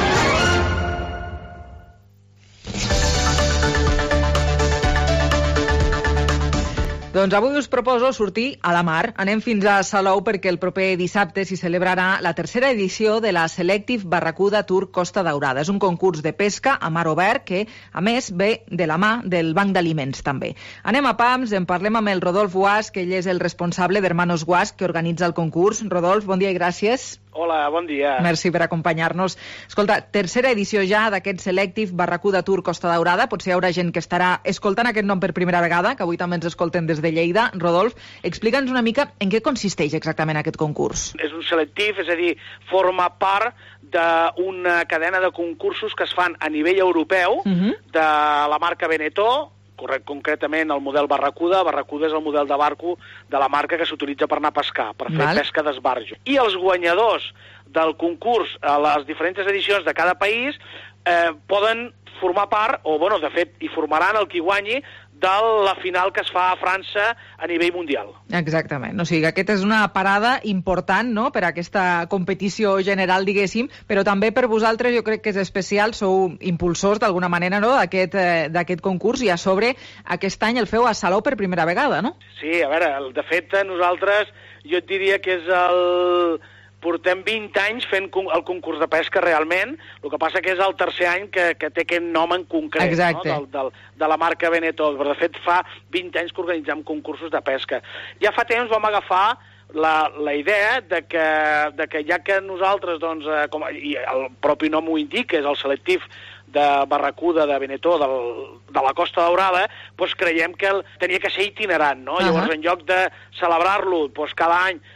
Doncs avui us proposo sortir a la mar. Anem fins a Salou perquè el proper dissabte s'hi celebrarà la tercera edició de la Selective Barracuda Tour Costa Daurada. És un concurs de pesca a mar obert que, a més, ve de la mà del Banc d'Aliments, també. Anem a Pams, en parlem amb el Rodolf Guasch, que ell és el responsable d'Hermanos Guasch, que organitza el concurs. Rodolf, bon dia i gràcies. Hola, bon dia. Merci per acompanyar-nos. Escolta, tercera edició ja d'aquest Selective Barracuda Tour Costa Daurada. Potser hi haurà gent que estarà escoltant aquest nom per primera vegada, que avui també ens escolten des de Lleida. Rodolf, explica'ns una mica en què consisteix exactament aquest concurs. És un selective, és a dir, forma part d'una cadena de concursos que es fan a nivell europeu de la marca Benetó, concretament el model Barracuda. Barracuda és el model de barco de la marca que s'utilitza per anar a pescar, per fer pesca d'esbarjo. I els guanyadors del concurs a les diferents edicions de cada país poden formar part, o bueno, de fet, hi formaran el qui guanyi de la final que es fa a França a nivell mundial. Exactament. O sigui, aquesta és una parada important, no?, per a aquesta competició general, diguéssim, però també per vosaltres jo crec que és especial, sou impulsors d'alguna manera, no?, d'aquest concurs, i a sobre aquest any el feu a Salou per primera vegada, no? Sí, a veure, de fet nosaltres jo et diria que és portem 20 anys fent el concurs de pesca realment, el que passa que és el tercer any que té aquest nom en concret, no? De la marca Benetó. Però de fet fa 20 anys que organitzem concursos de pesca. Ja fa temps vam agafar la idea de que ja que nosaltres, doncs, i el propi nom ho indica, és el selectiu de Barracuda, de Benetó, de la Costa Daurada, doncs creiem que tenia que ser itinerant, no? Llavors, en lloc de celebrar-lo cada any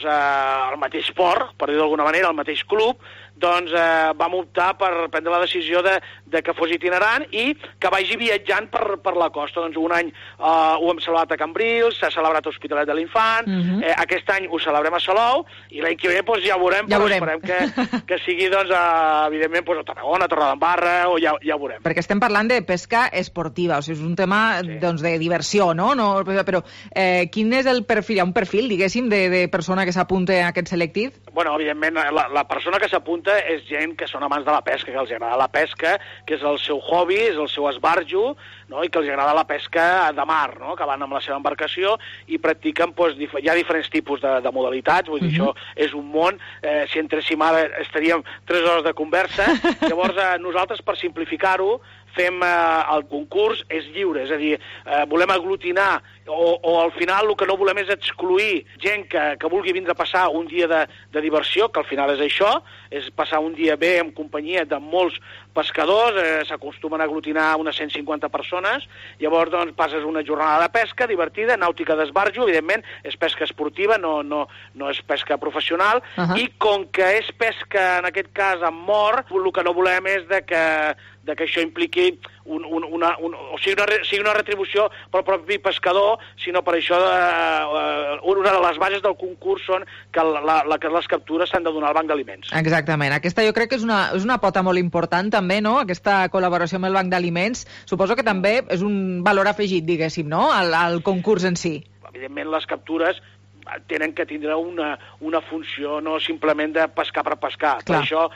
al mateix port, per dir d'alguna manera, al mateix club, doncs vam optar per prendre la decisió de que fos itinerant i que vagi viatjant per la costa. Doncs un any ho hem celebrat a Cambrils, s'ha celebrat a Hospitalet de l'Infant, aquest any ho celebrem a Salou, i l'any que ve ja veurem, però esperem que sigui, doncs, evidentment, a Tarragona, a Torredembarra, o ja veurem. Perquè estem parlant de pesca esportiva, o sigui, és un tema de diversió, no? Però quin és el perfil? Hi ha un perfil, diguéssim, de persona que s'apunta a aquest selectiu? Bueno, evidentment, la persona que s'apunta consulta és gent que són amants de la pesca, que els agrada la pesca, que és el seu hobby, és el seu esbarjo, no? I que els agrada la pesca de mar, no? Que van amb la seva embarcació i practiquen, doncs, hi ha diferents tipus de modalitats, vull dir, això és un món, si entréssim ara estaríem 3 hores de conversa. Llavors, nosaltres, per simplificar-ho, fem el concurs, és lliure, és a dir, volem aglutinar, o al final el que no volem és excluir gent que vulgui vindre a passar un dia de diversió, que al final és això, és passar un dia bé en companyia de molts pescadors, s'acostumen a aglutinar unes 150 persones, llavors doncs passes una jornada de pesca divertida, nàutica d'esbarjo, evidentment és pesca esportiva, no és pesca professional, i com que és pesca, en aquest cas, amb mort, el que no volem és que això impliqui sigui una retribució pel propi pescador, sinó per això una de les bases del concurs són que les captures s'han de donar al banc d'aliments. Exactament. Aquesta jo crec que és una pota molt important també, no?, aquesta col·laboració amb el banc d'aliments. Suposo que també és un valor afegit, diguéssim, no?, al concurs en si. Evidentment, les captures tenen que tindre una funció, no simplement de pescar per pescar. Per això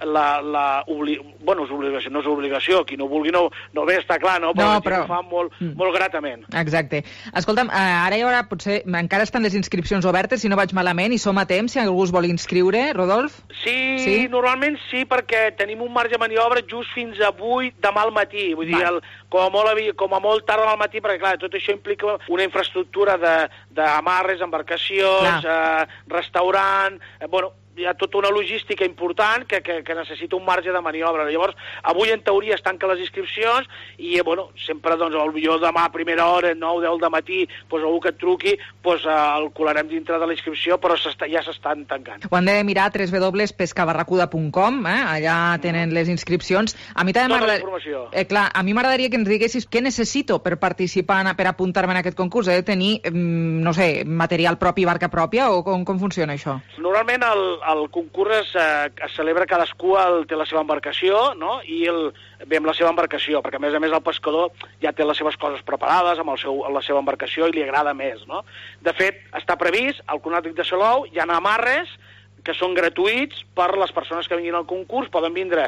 bueno, no és obligació, qui no vulgui no ve, està clar, no? Però ho fa molt gratament. Exacte. Escolta'm, ara i ara potser encara estan les inscripcions obertes, si no vaig malament, i som a temps, si algú es vol inscriure, Rodolf? Sí, normalment sí, perquè tenim un marge de maniobra just fins a 8 demà al matí, vull dir, com a molt tard al matí, perquè clar, tot això implica una infraestructura d'amarres, embarcacions, restaurant, bueno, hi ha tota una logística important que necessita un marge de maniobra. Llavors, avui en teoria es tanquen les inscripcions i, bueno, sempre, doncs, jo demà a primera hora, 9-10 de matí, doncs algú que et truqui, doncs el colarem dintre de la inscripció, però ja s'estan tancant. Ho han de mirar a www.pescabarracuda.com, allà tenen les inscripcions. A mi també m'agradaria... Clar, a mi m'agradaria que ens diguessis què necessito per participar, per apuntar-me en aquest concurs. He de tenir, no sé, material propi, barca pròpia, o com funciona això? Normalment el concurs es celebra, cadascú té la seva embarcació, no? I ve amb la seva embarcació, perquè a més el pescador ja té les seves coses preparades amb la seva embarcació i li agrada més, no? De fet, està previst, al Club Nàutic de Salou hi ha amarres que són gratuïts per les persones que vinguin al concurs, poden vindre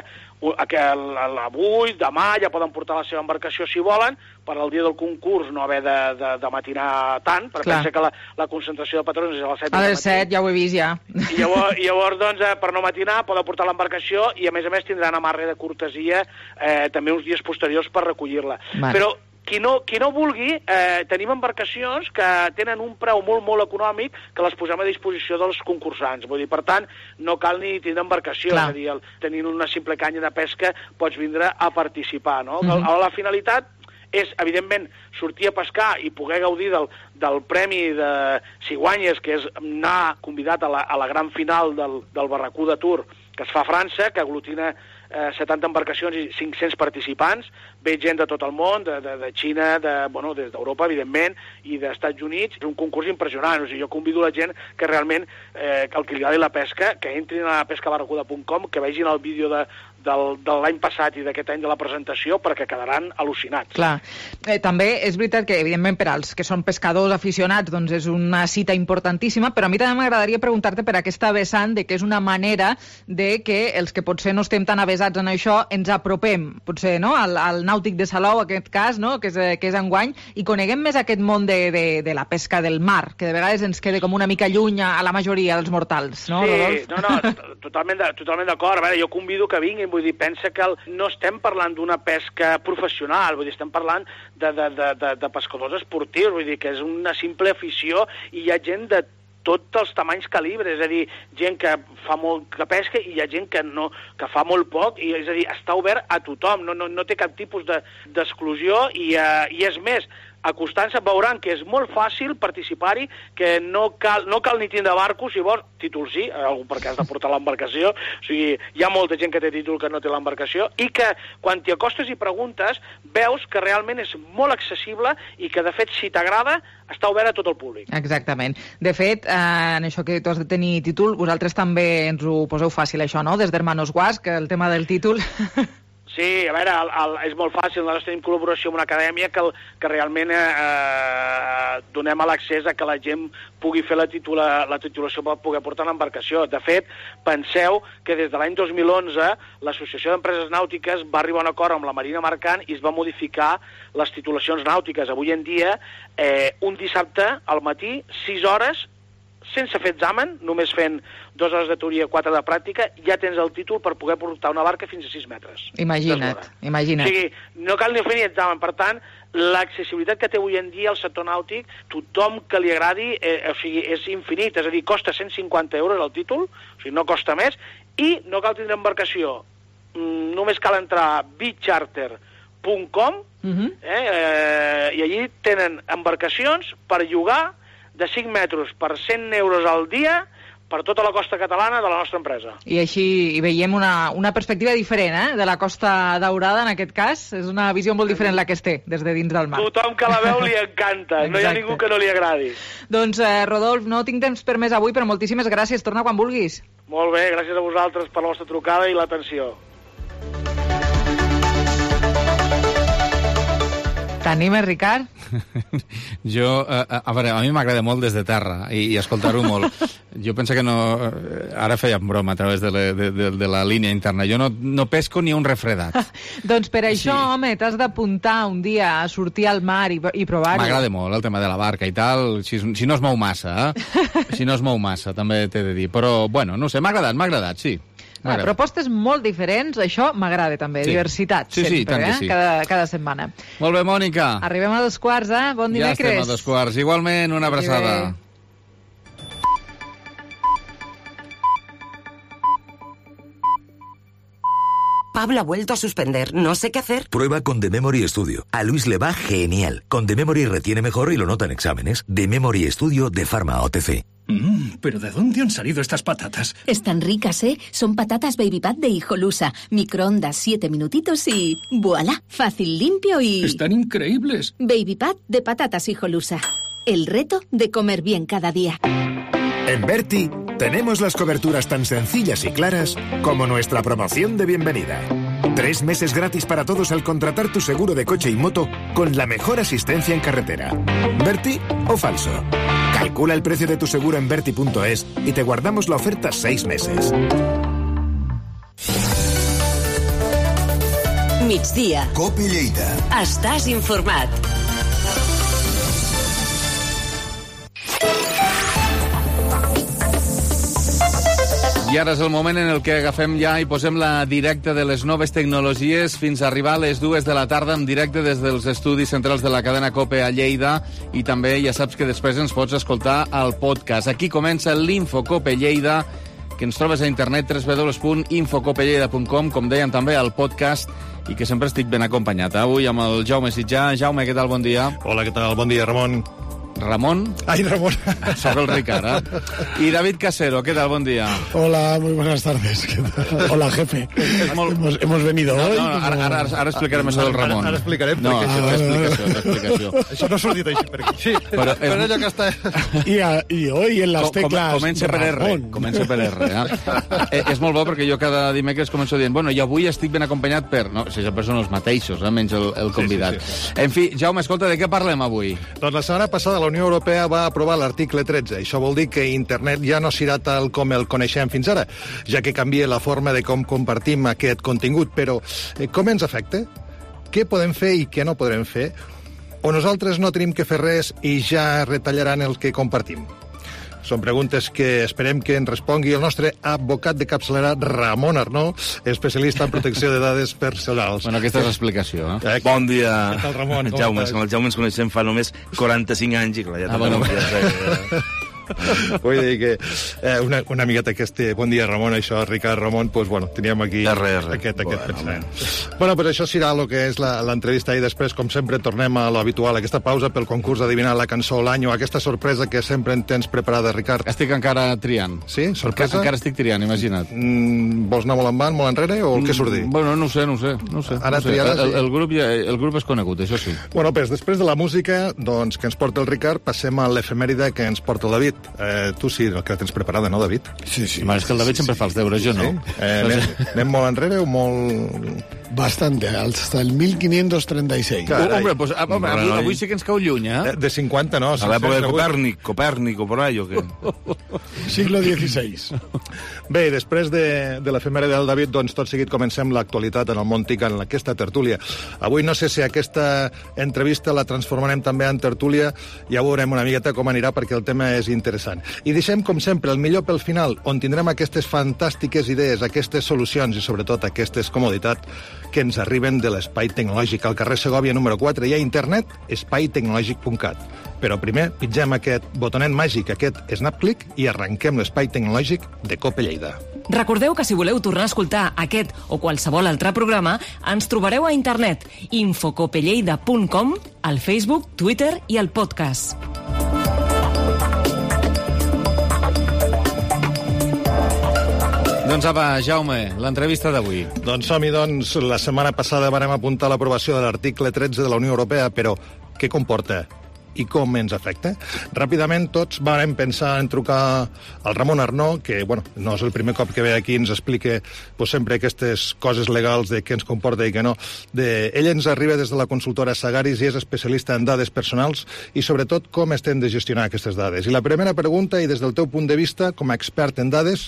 avui, demà, ja poden portar la seva embarcació si volen, per al dia del concurs no haver de matinar tant, perquè pensa que la concentració de patrons és a les 7 a les 7, ja ho he vist, ja. I llavors, doncs, per no matinar, poden portar l'embarcació i, a més tindran amarre de cortesia també uns dies posteriors per recollir-la. Però qui no vulgui, tenim embarcacions que tenen un preu molt, molt econòmic que les posem a disposició dels concursants. Vull dir, per tant, no cal ni tindre embarcació. És a dir, tenint una simple canya de pesca pots vindre a participar, no? La finalitat és, evidentment, sortir a pescar i poder gaudir del premi si guanyes, que és anar convidat a la gran final del Barracuda Tour, que es fa a França, que aglutina 70 embarcacions i 500 participants, ve gent de tot el món, de Xina, des d'Europa, evidentment, i d'Estats Units. És un concurs impressionant. O sigui, jo convido la gent que realment, el que li agradi la pesca, que entrin a pescabarracuda.com, que vegin el vídeo de l'any passat i d'aquest any de la presentació, perquè quedaran al·lucinats. Clar. També és veritat que, evidentment, per als que són pescadors aficionats, doncs és una cita importantíssima, però a mi també m'agradaria preguntar-te per aquesta vessant de que és una manera de que els que potser no estem tan avesats en això ens apropem, potser, no?, al Nàutic de Salou, en aquest cas, no?, que és enguany, i coneguem més aquest món de la pesca del mar, que de vegades ens queda com una mica lluny a la majoria dels mortals, no, Rodolf? Sí, totalment d'acord. A veure, jo convido que vinguin, vull dir, pensa que no estem parlant d'una pesca professional, vull dir, estem parlant de pescadors esportius, vull dir, que és una simple afició i hi ha gent de tots els tamanys calibres, és a dir, gent que fa molt que pesca i hi ha gent que fa molt poc, i és a dir, està obert a tothom, no té cap tipus d'exclusió i és més, acostant-se veuran que és molt fàcil participar-hi, que no cal ni tindre barco, si vols, títol sí, perquè has de portar l'embarcació, o sigui, hi ha molta gent que té títol que no té l'embarcació, i que quan t'hi acostes i preguntes, veus que realment és molt accessible i que, de fet, si t'agrada, està obert a tot el públic. Exactament. De fet, en això que tu has de tenir títol, vosaltres també ens ho poseu fàcil, això, no?, des d'Hermanos Guas, que el tema del títol... Sí, a veure, és molt fàcil. Nosaltres tenim col·laboració amb una acadèmia que realment donem l'accés a que la gent pugui fer la titulació per poder portar l'embarcació. De fet, penseu que des de l'any 2011 l'Associació d'Empreses Nàutiques va arribar a un acord amb la Marina Mercant i es va modificar les titulacions nàutiques. Avui en dia, un dissabte al matí, 6 hores, sense fer examen, només fent 2 hores de teoria, 4 de pràctica, ja tens el títol per poder portar una barca fins a 6 metres. Imagina't. O sigui, no cal ni fer ni examen. Per tant, l'accessibilitat que té avui en dia el sector nàutic, tothom que li agradi, és infinit. És a dir, costa 150 euros el títol, o sigui, no costa més, i no cal tindre embarcació. Només cal entrar a beachcharter.com i allí tenen embarcacions per llogar de 5 metres per 100 euros al dia per tota la costa catalana de la nostra empresa. I així veiem una perspectiva diferent, de la Costa Daurada, en aquest cas. És una visió molt diferent la que es té des de dins del mar. Tothom que la veu li encanta. No hi ha ningú que no li agradi. Doncs, Rodolf, no tinc temps per més avui, però moltíssimes gràcies. Torna quan vulguis. Molt bé, gràcies a vosaltres per la vostra trucada i l'atenció. T'animes, Ricard? Jo, a veure, a mi m'agrada molt des de terra i escoltar-ho molt. Jo penso que no... Ara feia broma a través de la línia interna. Jo no pesco ni un refredat. Doncs per això, home, t'has d'apuntar un dia a sortir al mar i provar-ho. M'agrada molt el tema de la barca i tal, si no es mou massa, Si no es mou massa, també t'he de dir. Però, bueno, no sé, m'ha agradat, sí. Propostes molt diferents, això m'agrada també, diversitat sempre, cada setmana. Molt bé, Mònica. Arribem a 2:15, bon dimecres. Ja estem a 2:15, igualment, una abraçada. Pablo ha vuelto a suspender, no sé qué hacer. Prueba con The Memory Studio. A Luis le va genial. Con The Memory retiene mejor y lo nota en exámenes. The Memory Studio de Pharma OTC. ¿Pero de dónde han salido estas patatas? Están ricas, ¿eh? Son patatas Baby Pat de Hijolusa. Microondas 7 minutitos y... ¡voilá! Fácil, limpio y... ¡Están increíbles! Baby Pat de patatas Hijolusa. El reto de comer bien cada día. En Berti tenemos las coberturas tan sencillas y claras como nuestra promoción de bienvenida. 3 meses gratis para todos al contratar tu seguro de coche y moto con la mejor asistencia en carretera. ¿Berti o falso? Calcula el precio de tu seguro en Berti.es y te guardamos la oferta 6 meses. Migdia. COPE Lleida. Estàs informat. I ara és el moment en el que agafem ja i posem la directa de les noves tecnologies fins a arribar a les 2 de la tarda en directe des dels estudis centrals de la cadena COPE a Lleida, i també ja saps que després ens pots escoltar al podcast. Aquí comença l'Info COPE Lleida, que ens trobes a internet www.infocopelleida.com, com deien també al podcast, i que sempre estic ben acompanyat. Avui amb el Jaume Sitjà. Jaume, què tal? Bon dia. Hola, què tal? Bon dia, Ramon. ¿Ramón? Ay, Ramón. Soc el Ricard, ¿eh? Y David Casero, ¿qué tal? Buen día. Hola, muy buenas tardes. ¿Qué tal? Hola, jefe. Hemos venido hoy. No, ara explicarem això del Ramon. Ara explicarem. No, explicació. Això no s'ho ha dit així per aquí. Sí, però allò que està... I hoy en les tecles Comença per R. Comença per R, és molt bo perquè jo cada dimecres començo dient, bueno, i avui estic ben acompanyat per... No, si sempre són els mateixos, menys el convidat. En fi, Jaume, escolta, de què parlem avui? Doncs la setmana passada la Unió Europea va aprovar l'article 13. Això vol dir que internet ja no serà tal com el coneixem fins ara, ja que canvia la forma de com compartim aquest contingut. Però com ens afecta? Què podem fer i què no podrem fer? O nosaltres no tenim que fer res i ja retallaran el que compartim? Són preguntes que esperem que ens respongui el nostre advocat de capçalera, Ramon Arnó, especialista en protecció de dades personals. Bueno, aquesta és l'explicació, eh? Bon dia, Ramon, Jaume. Amb el Jaume ens coneixem fa només 45 anys i clar, ja vull dir que una amigueta que bon dia, Ramon, això, Ricard, Ramon, doncs, bueno, teníem aquí aquest pensament. Bueno, pues això serà el que és l'entrevista i després, com sempre, tornem a l'habitual, aquesta pausa pel concurs d'adivinar la cançó o l'any o aquesta sorpresa que sempre en tens preparada, Ricard. Estic encara triant. Sí? Sorpresa? Encara estic triant, imagina't. Vols anar molt en van, molt enrere, o el que surt dir? Bueno, no ho sé. Ara triaràs? El grup és conegut, això sí. Bueno, pues després de la música, doncs, que ens porta el Ricard, passem a l'efemèride que ens porta el David. Tu sí, el que tens preparada, no, David? Sí. És que el David sempre fa els deures, jo no. Anem molt enrere o molt... Bastante, hasta el 1536. Hombre, pues avui sí que ens cau lluny, eh? De 50, no. A l'època de Copèrnic o por ahí, o què? Siglo XVI. Bé, després de l'efemèride del David, doncs tot seguit comencem l'actualitat en el món TIC en aquesta tertúlia. Avui no sé si aquesta entrevista la transformarem també en tertúlia, ja veurem una miqueta com anirà perquè el tema és interessant. I deixem, com sempre, el millor pel final, on tindrem aquestes fantàstiques idees, aquestes solucions i sobretot aquestes comoditats que ens arriben de l'espai tecnològic. Al carrer Segòvia número 4 hi ha internet, espaiTecnologic.cat. Però primer pitgem aquest botonet màgic, aquest snap-click, i arrenquem l'espai tecnològic de COPE Lleida. Recordeu que si voleu tornar a escoltar aquest o qualsevol altre programa, ens trobareu a internet infocopelleida.com, al Facebook, Twitter i al podcast. Doncs apa, Jaume, l'entrevista d'avui. Doncs som-hi, doncs, la setmana passada vam apuntar l'aprovació de l'article 13 de la Unió Europea, però què comporta i com ens afecta? Ràpidament tots vam pensar en trucar al Ramon Arnó, que bueno, no és el primer cop que ve aquí i ens explica sempre aquestes coses legals de què ens comporta i què no. Ell ens arriba des de la consultora Sagaris i és especialista en dades personals i sobretot com estem de gestionar aquestes dades. I la primera pregunta, i des del teu punt de vista, com a expert en dades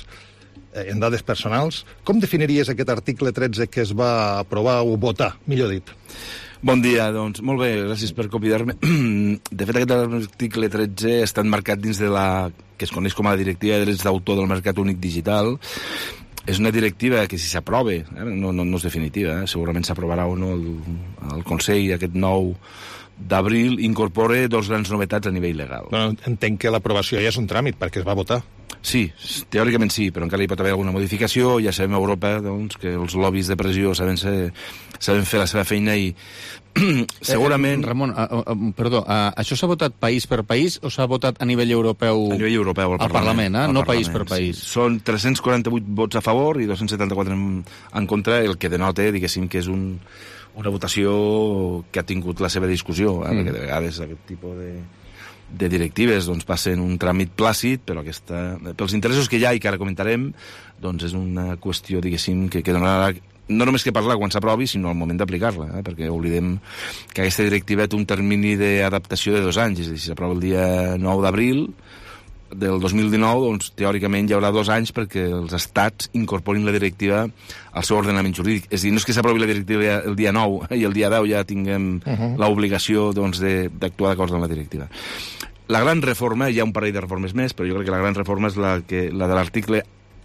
personals, com definiries aquest article 13 que es va aprovar o votar, millor dit? Bon dia, doncs, molt bé, gràcies per convidar-me. De fet, aquest article 13 està emmarcat dins de la que es coneix com a Directiva de Drets d'Autor del Mercat Únic Digital. És una directiva que, si s'aprova, no és definitiva, segurament s'aprovarà o no el Consell aquest 9 d'abril, incorpora dos grans novetats a nivell legal. Bueno, entenc que l'aprovació ja és un tràmit, perquè es va votar. Sí, teòricament sí, però encara hi pot haver alguna modificació. Ja sabem a Europa doncs, que els lobbies de pressió saben fer la seva feina i segurament... Ramon, perdó, això s'ha votat país per país o s'ha votat a nivell europeu? A nivell europeu, al Parlament. No país per país. Sí. Són 348 vots a favor i 274 en contra, el que denota, diguéssim, que és una votació que ha tingut la seva discussió, perquè de vegades aquest tipus de directives doncs, passen un tràmit plàcid, però pels interessos que hi ha i que ara comentarem, doncs és una qüestió, diguéssim, que donarà no només que parlar quan s'aprovi, sinó al moment d'aplicar-la, perquè oblidem que aquesta directiva té un termini d'adaptació de 2 anys, és a dir, si s'aprova el dia 9 d'abril del 2019, doncs teòricament hi haurà 2 anys perquè els estats incorporin la directiva al seu ordenament jurídic. És a dir, no és que s'aprovi la directiva el dia 9 i el dia 10 ja tinguem l'obligació doncs, d'actuar d'acord amb la directiva. La gran reforma, hi ha un parell de reformes més, però jo crec que la gran reforma és la de l'article,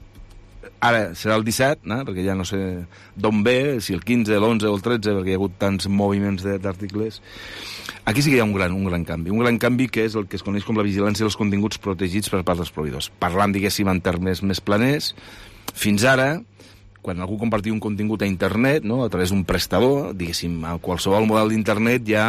ara serà el 17, perquè ja no sé d'on ve, si el 15, l'11 o el 13, perquè hi ha hagut tants moviments d'articles. Aquí sí que hi ha un gran canvi que és el que es coneix com la vigilància dels continguts protegits per part dels proveïdors. Parlant, diguéssim, en termes més planers, fins ara, quan algú compartia un contingut a internet, no, a través d'un prestador, diguéssim, a qualsevol model d'internet i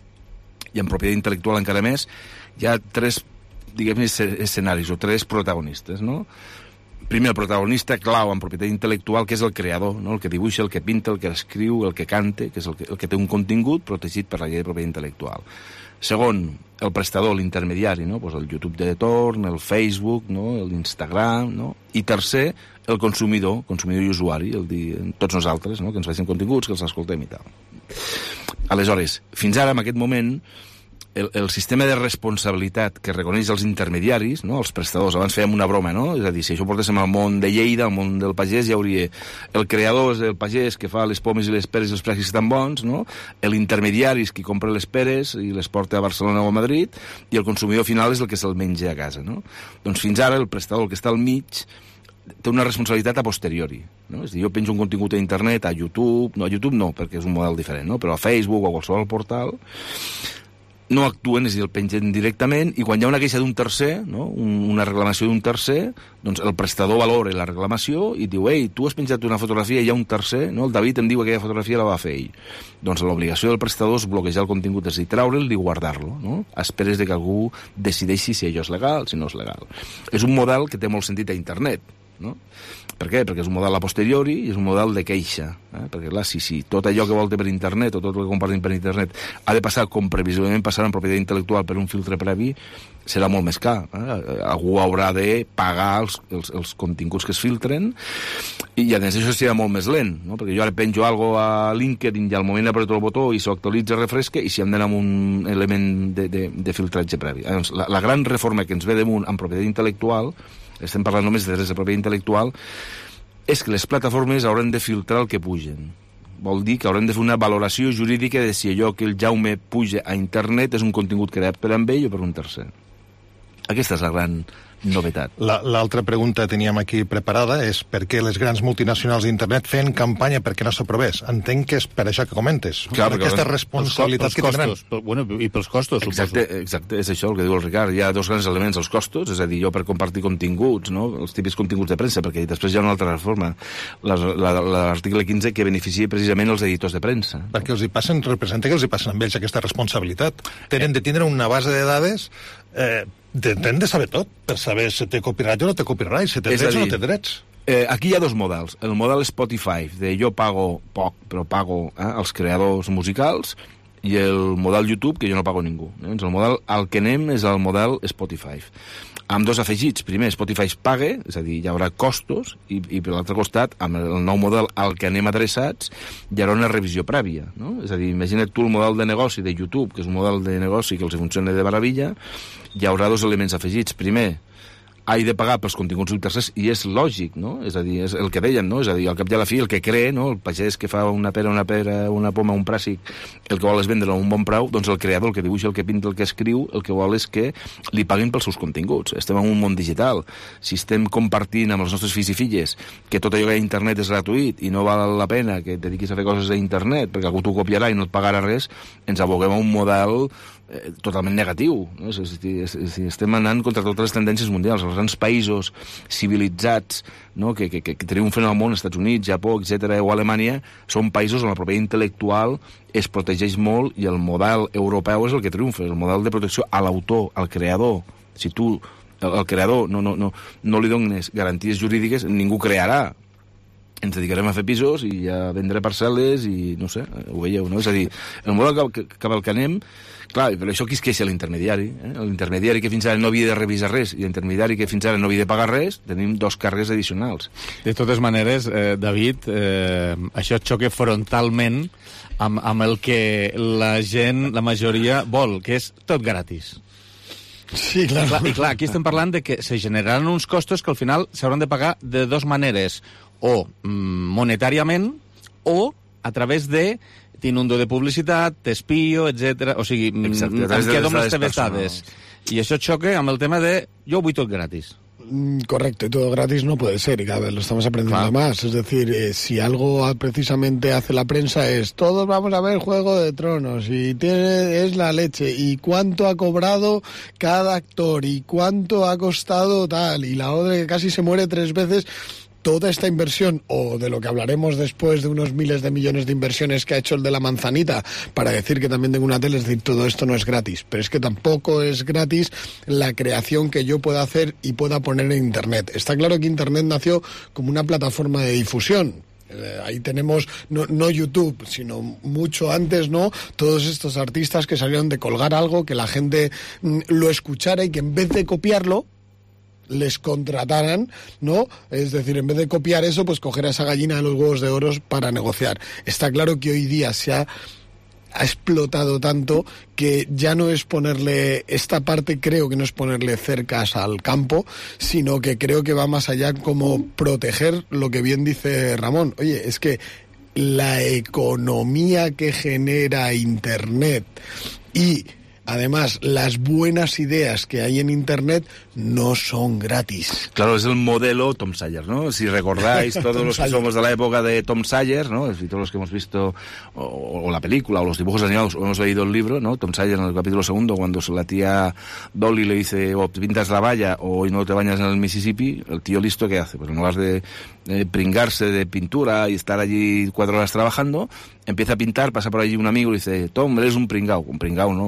en propietat intel·lectual encara més, hi ha 3, diguem, escenaris o 3 protagonistes, no? Primer, el protagonista clau en propietat intel·lectual, que és el creador, no? El que dibuixa, el que pinta, el que escriu, el que canta, que és el que té un contingut protegit per la llei de propietat intel·lectual. Segon, el prestador, l'intermediari, no? Pues el YouTube de torn, el Facebook, no? l'Instagram, no? I tercer, el consumidor i usuari, tots nosaltres, no? Que ens facin continguts, que els escoltem i tal. Aleshores, fins ara, en aquest moment, el sistema de responsabilitat que reconeix els intermediaris, no? Els prestadors, abans fèiem una broma, no? És a dir, si això portéssim al món de Lleida, al món del pagès, hi hauria el creador és el pagès que fa les pomes i les peres i els precis tan bons, no? L'intermediari és qui compra les peres i les porta a Barcelona o a Madrid, i el consumidor final és el que se'l menja a casa, no? Doncs fins ara el prestador, el que està al mig, té una responsabilitat a posteriori, no? És a dir, jo penjo un contingut a internet, a YouTube no, perquè és un model diferent, no? Però a Facebook o a qualsevol portal, no actuen, és a dir, el pengen directament, i quan hi ha una queixa d'un tercer, no? Una reclamació d'un tercer, doncs el prestador valora la reclamació i diu, ei, tu has penjat una fotografia i hi ha un tercer, no? El David em diu que aquella fotografia la va fer ell. Doncs l'obligació del prestador és bloquejar el contingut, és a dir, traure'l i guardar-lo, no? Esperes que algú decideixi si allò és legal, si no és legal. És un model que té molt sentit a internet, no? Per què? Perquè és un model a posteriori i és un model de queixa. Perquè, clar, si tot allò que volte per internet o tot el que compartim per internet ha de passar com previsiblement passarà en propietat intel·lectual per un filtre previ, serà molt més car. Algú haurà de pagar els continguts que es filtren i a més això serà molt més lent, no? Perquè jo ara penjo alguna a LinkedIn i al moment apreto el botó i s'actualitza, refresca, i si hem d'anar amb un element de filtratge previ. Llavors, la gran reforma que ens ve damunt en propietat intel·lectual, estem parlant només de drets de propietat intel·lectual, és que les plataformes hauran de filtrar el que pugen. Vol dir que haurem de fer una valoració jurídica de si allò que el Jaume puja a internet és un contingut creat per amb ell o per un tercer. Aquesta és la gran novetat. L'altra pregunta que teníem aquí preparada és per què les grans multinacionals d'internet feien campanya perquè no s'aprovés. Entenc que és per això que comentes, clar, per aquesta responsabilitat que tindran. Bueno, i pels costos, exacte, suposo. Exacte, és això el que diu el Ricard. Hi ha dos grans elements, els costos, és a dir, jo per compartir continguts, no? Els típics continguts de premsa, perquè després hi ha una altra reforma, l'article 15, que beneficia precisament els editors de premsa. Perquè representa que els hi passen amb ells aquesta responsabilitat. Tenen de tindre una base de dades tenen de saber tot, per saber si té copyright o no té copyright, si té drets o no té drets. Aquí hi ha dos models. El model Spotify, de jo pago poc, però pago els creadors musicals, i el model YouTube, que jo no pago ningú. El model al que anem és el model Spotify. Amb dos afegits. Primer, Spotify es paga, és a dir, hi haurà costos, i per l'altre costat, amb el nou model al que anem adreçats, hi haurà una revisió prèvia, no? És a dir, imagina't tu el model de negoci de YouTube, que és un model de negoci que els funciona de meravella, hi haurà dos elements afegits. Primer, he de pagar pels continguts tercers, i és lògic, no? És a dir, és el que dèiem, no? És a dir, al cap i a la fi, el que crea, no? El pagès que fa una pera, una poma, un pràssic, el que vol és vendre a un bon preu, doncs el creador, el que dibuixa, el que pinta, el que escriu, el que vol és que li paguin pels seus continguts. Estem en un món digital. Si estem compartint amb els nostres fills i filles que tot allò que hi ha a internet és gratuït i no val la pena que et dediquis a fer coses a internet perquè algú t'ho copiarà i no et pagarà res, ens aboguem a un model totalment negatiu, no? Estem anant contra totes les tendències mundials. Els grans països civilitzats, no? que triomfen al món, Estats Units, Japó, etc., o Alemanya, són països on la propietat intel·lectual es protegeix molt, i el model europeu és el que triomfa, el model de protecció a l'autor, al creador. Si tu, el creador, no li dones garanties jurídiques, ningú crearà. Ens dedicarem a fer pisos i a vendre parcel·les i, no sé, ho veieu, no? És a dir, el model cap al que anem, clar, però això qui es queixa? L'intermediari. L'intermediari que fins ara no havia de revisar res i l'intermediari que fins ara no havia de pagar res, tenim dos càrregues addicionals. De totes maneres, David, això xoca frontalment amb el que la gent, la majoria, vol, que és tot gratis. Sí, clar. I clar, aquí estem parlant de que se generaran uns costos que al final s'hauran de pagar de dues maneres, o monetàriament o a través de t'inundo de publicitat, t'espio, etc. O sigui, em quedo amb les teves dades. I això xoca amb el tema de yo vull tot gratis. Correcto, y todo gratis no puede ser, y cada vez lo estamos aprendiendo más. Es decir, si algo precisamente hace la prensa es todos vamos a ver Juego de Tronos y es la leche, y cuánto ha cobrado cada actor y cuánto ha costado tal, y la otra que casi se muere 3 veces. Toda esta inversión, o de lo que hablaremos después de unos miles de millones de inversiones que ha hecho el de la manzanita para decir que también tengo una tele, es decir, todo esto no es gratis. Pero es que tampoco es gratis la creación que yo pueda hacer y pueda poner en Internet. Está claro que Internet nació como una plataforma de difusión. Ahí tenemos no YouTube, sino mucho antes, ¿no? Todos estos artistas que salieron de colgar algo, que la gente lo escuchara y que en vez de copiarlo, les contrataran, ¿no? Es decir, en vez de copiar eso, pues coger a esa gallina de los huevos de oro para negociar. Está claro que hoy día se ha explotado tanto que ya no es ponerle, esta parte creo que no es ponerle cercas al campo, sino que creo que va más allá, como proteger lo que bien dice Ramón. Oye, es que la economía que genera Internet y además, las buenas ideas que hay en Internet no son gratis. Claro, es el modelo Tom Sawyer, ¿no? Si recordáis, todos los que somos de la época de Tom Sawyer, ¿no? Y todos los que hemos visto o la película o los dibujos animados o hemos leído el libro, ¿no? Tom Sawyer en el capítulo 2, cuando la tía Dolly le dice o te pintas la valla o no te bañas en el Mississippi, el tío listo, ¿qué hace? Pues en lugar de pringarse de pintura y estar allí 4 horas trabajando, empieza a pintar, pasa por allí un amigo y dice, Tom, eres un pringao, ¿no? Mira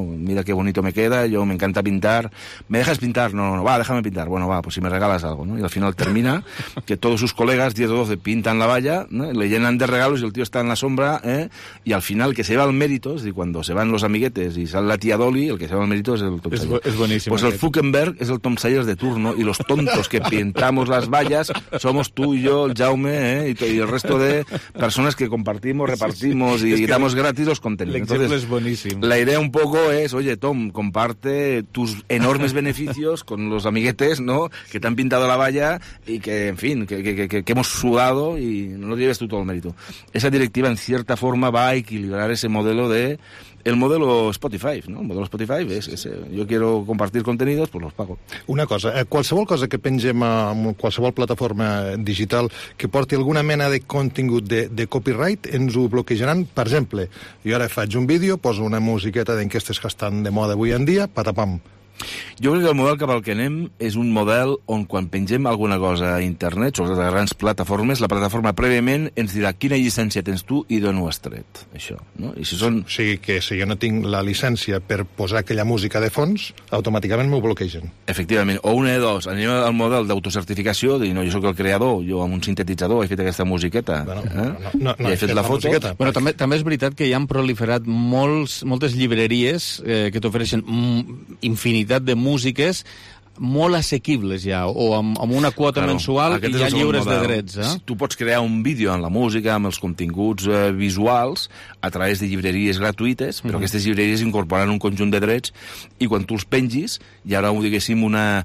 qué bonito me queda, yo me encanta pintar, ¿me dejas pintar? No, va, déjame pintar. Bueno, va, pues si me regalas algo, ¿no? Y al final termina que todos sus colegas, 10 o 12, pintan la valla, ¿no? Le llenan de regalos y el tío está en la sombra, y al final que se lleva el mérito, es decir, cuando se van los amiguetes y sale la tía Dolly, el que se lleva el mérito es el Tom Sayers. Es buenísimo. Pues el Zuckerberg es el Tom Sayers de turno, y los tontos que pintamos las vallas somos tú y yo, el Jaume, y el resto de personas que compartimos, repartimos y damos gratis los contenidos. Entonces, es buenísimo. La idea un poco es, oye, Tom, comparte tus enormes beneficios con los amiguetes, ¿no?, que te han pintado la valla y que, en fin, que hemos sudado, y no lo lleves tú todo el mérito. Esa directiva, en cierta forma, va a equilibrar ese modelo de... El modelo Spotify, no? El modelo Spotify és jo quiero compartir contenidos, pues los pago. Una cosa, qualsevol cosa que pengem a qualsevol plataforma digital que porti alguna mena de contingut de copyright ens ho bloquejaran. Per exemple, jo ara faig un vídeo, poso una musiqueta d'enquestes que estan de moda avui en dia, patapam. Jo crec que el model cap al que anem és un model on quan pengem alguna cosa a internet, sobretot a grans plataformes, la plataforma prèviament ens dirà quina llicència tens tu i d'on ho has tret, això, no? I si són... O sigui que si jo no tinc la llicència per posar aquella música de fons, automàticament m'ho bloquegen. Efectivament, o una de dos, anem al model d'autocertificació, dir, no, jo sóc el creador, jo amb un sintetitzador he fet aquesta musiqueta, no he fet la foto. Bueno, també és veritat que hi han proliferat moltes llibreries que t'ofereixen infinitat de músiques molt assequibles ja, o amb una quota mensual i ja lliures de drets. Tu pots crear un vídeo amb la música, amb els continguts visuals, a través de llibreries gratuïtes, però aquestes llibreries incorporen un conjunt de drets, i quan tu els pengis hi haurà, diguéssim,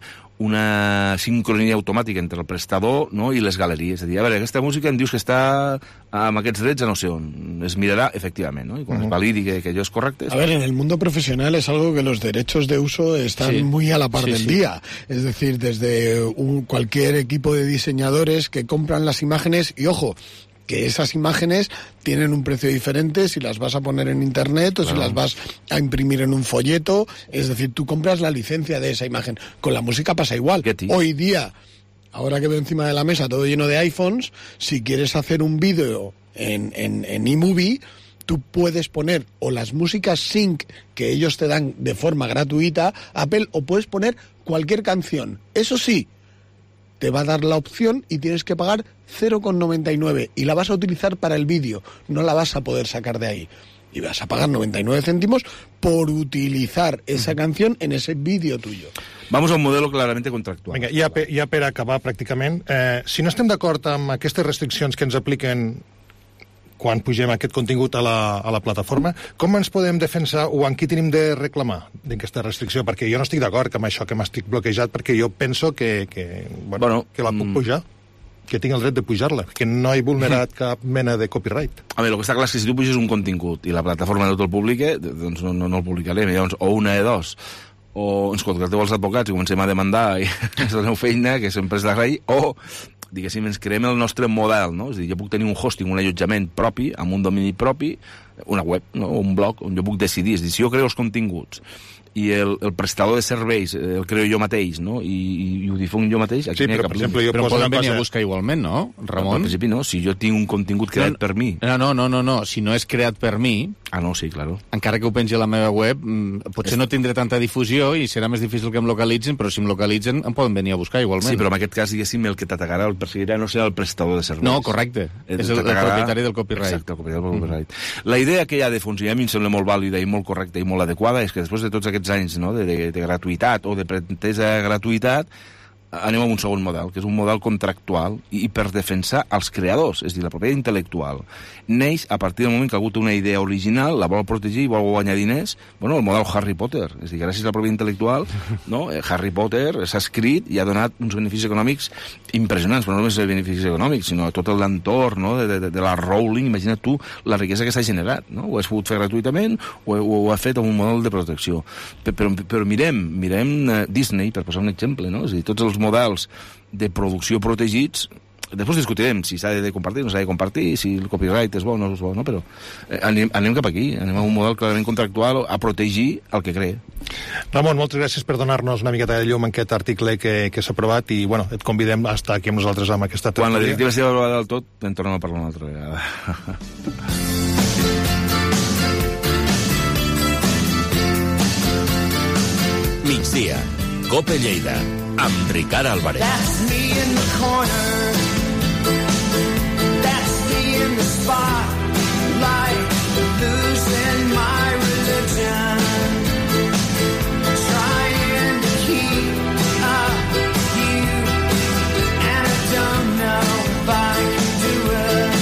una sincronia automàtica entre el prestador, no?, i les galeries. És a dir, a veure, aquesta música em dius que està amb aquests drets a no sé on. Es mirarà, efectivament, ¿no? Y cuando es validi que ello es correcto... A ver, en el mundo profesional es algo que los derechos de uso están muy a la par del día. Es decir, desde cualquier equipo de diseñadores que compran las imágenes, y ojo, que esas imágenes tienen un precio diferente si las vas a poner en internet o si las vas a imprimir en un folleto. Es decir, tú compras la licencia de esa imagen. Con la música pasa igual. Hoy día, ahora que veo encima de la mesa todo lleno de iPhones, si quieres hacer un vídeo en eMovie, tú puedes poner o las músicas sync que ellos te dan de forma gratuita, Apple, o puedes poner cualquier canción. Eso sí, te va a dar la opción y tienes que pagar 0,99 y la vas a utilizar para el vídeo, no la vas a poder sacar de ahí. Y vas a pagar 99 céntimos por utilizar esa canción en ese vídeo tuyo. Vamos a un modelo claramente contractual. Vinga, ja per acabar pràcticament, si no estem d'acord amb aquestes restriccions que ens apliquen quan pugem aquest contingut a la plataforma, com ens podem defensar o en qui tenim de reclamar d'aquesta restricció? Perquè jo no estic d'acord amb això, que m'estic bloquejat, perquè jo penso que la puc pujar, que tinc el dret de pujar-la, que no he vulnerat cap mena de copyright. A veure, el que està clar és que si tu puges un contingut i la plataforma no te'l publica, doncs no el publicarem. Llavors, o una de dos, o ens contracteu els advocats i comencem a demandar i ens doneu feina, que sempre és d'agrair, o diguéssim, ens creem el nostre model, no? És a dir, jo puc tenir un hosting, un allotjament propi, amb un domini propi, una web, no? Un blog, on jo puc decidir. És a dir, si jo creo els continguts i el prestador de serveis el creo jo mateix, no? I ho difonc jo mateix... Sí, però, per exemple, jo poso una cosa... Però poden venir a buscar igualment, no, Ramon? En principi no, si jo tinc un contingut creat per mi. No, si no és creat per mi... Ah, no, sí, claro. Encara que ho pengi a la meva web, potser no tindré tanta difusió i serà més difícil que em localitzin, però si em localitzen em poden venir a buscar igualment. Sí, però en aquest cas, diguéssim, el que t'atacarà, el perseguirà, no serà el prestador de serveis. No, correcte. És el propietari del copyright. Exacte, el propietari del copyright. La idea que hi ha de fons, i a mi em sembla molt vàlida i molt correcta i molt adequada, és que després de tots aquests anys, no?, de gratuïtat o de pretesa gratuïtat, anem a un segon model, que és un model contractual i per defensar els creadors, és a dir, la propietat intel·lectual. Neix a partir del moment que algú té una idea original, la vol protegir i vol guanyar diners, bueno, el model Harry Potter, és a dir, gràcies a la propietat intel·lectual, no? Harry Potter s'ha escrit i ha donat uns beneficis econòmics impressionants, però no només els beneficis econòmics, sinó tot l'entorn, no?, de la Rowling. Imagina't tu la riquesa que s'ha generat, no? Ho has pogut fer gratuïtament o ho ha fet amb un model de protecció. Però mirem Disney, per posar un exemple, no? És a dir, tots els models de producció protegits, després discutirem si s'ha de compartir o no s'ha de compartir, si el copyright és bo o no és bo, no? Però anem cap aquí, anem a un model clarament contractual a protegir el que crea. Ramon, moltes gràcies per donar-nos una miqueta de llum en aquest article que s'ha aprovat i, bueno, et convidem a estar aquí amb nosaltres amb aquesta tertúlia. Quan la directiva estigui aprovada del tot, en tornem a parlar una altra vegada. Cope Lleida, amb Ricard Álvarez. That's me in the corner. That's me in the spotlight, losing my religion. Trying to keep up with you, and I don't know if I can do it.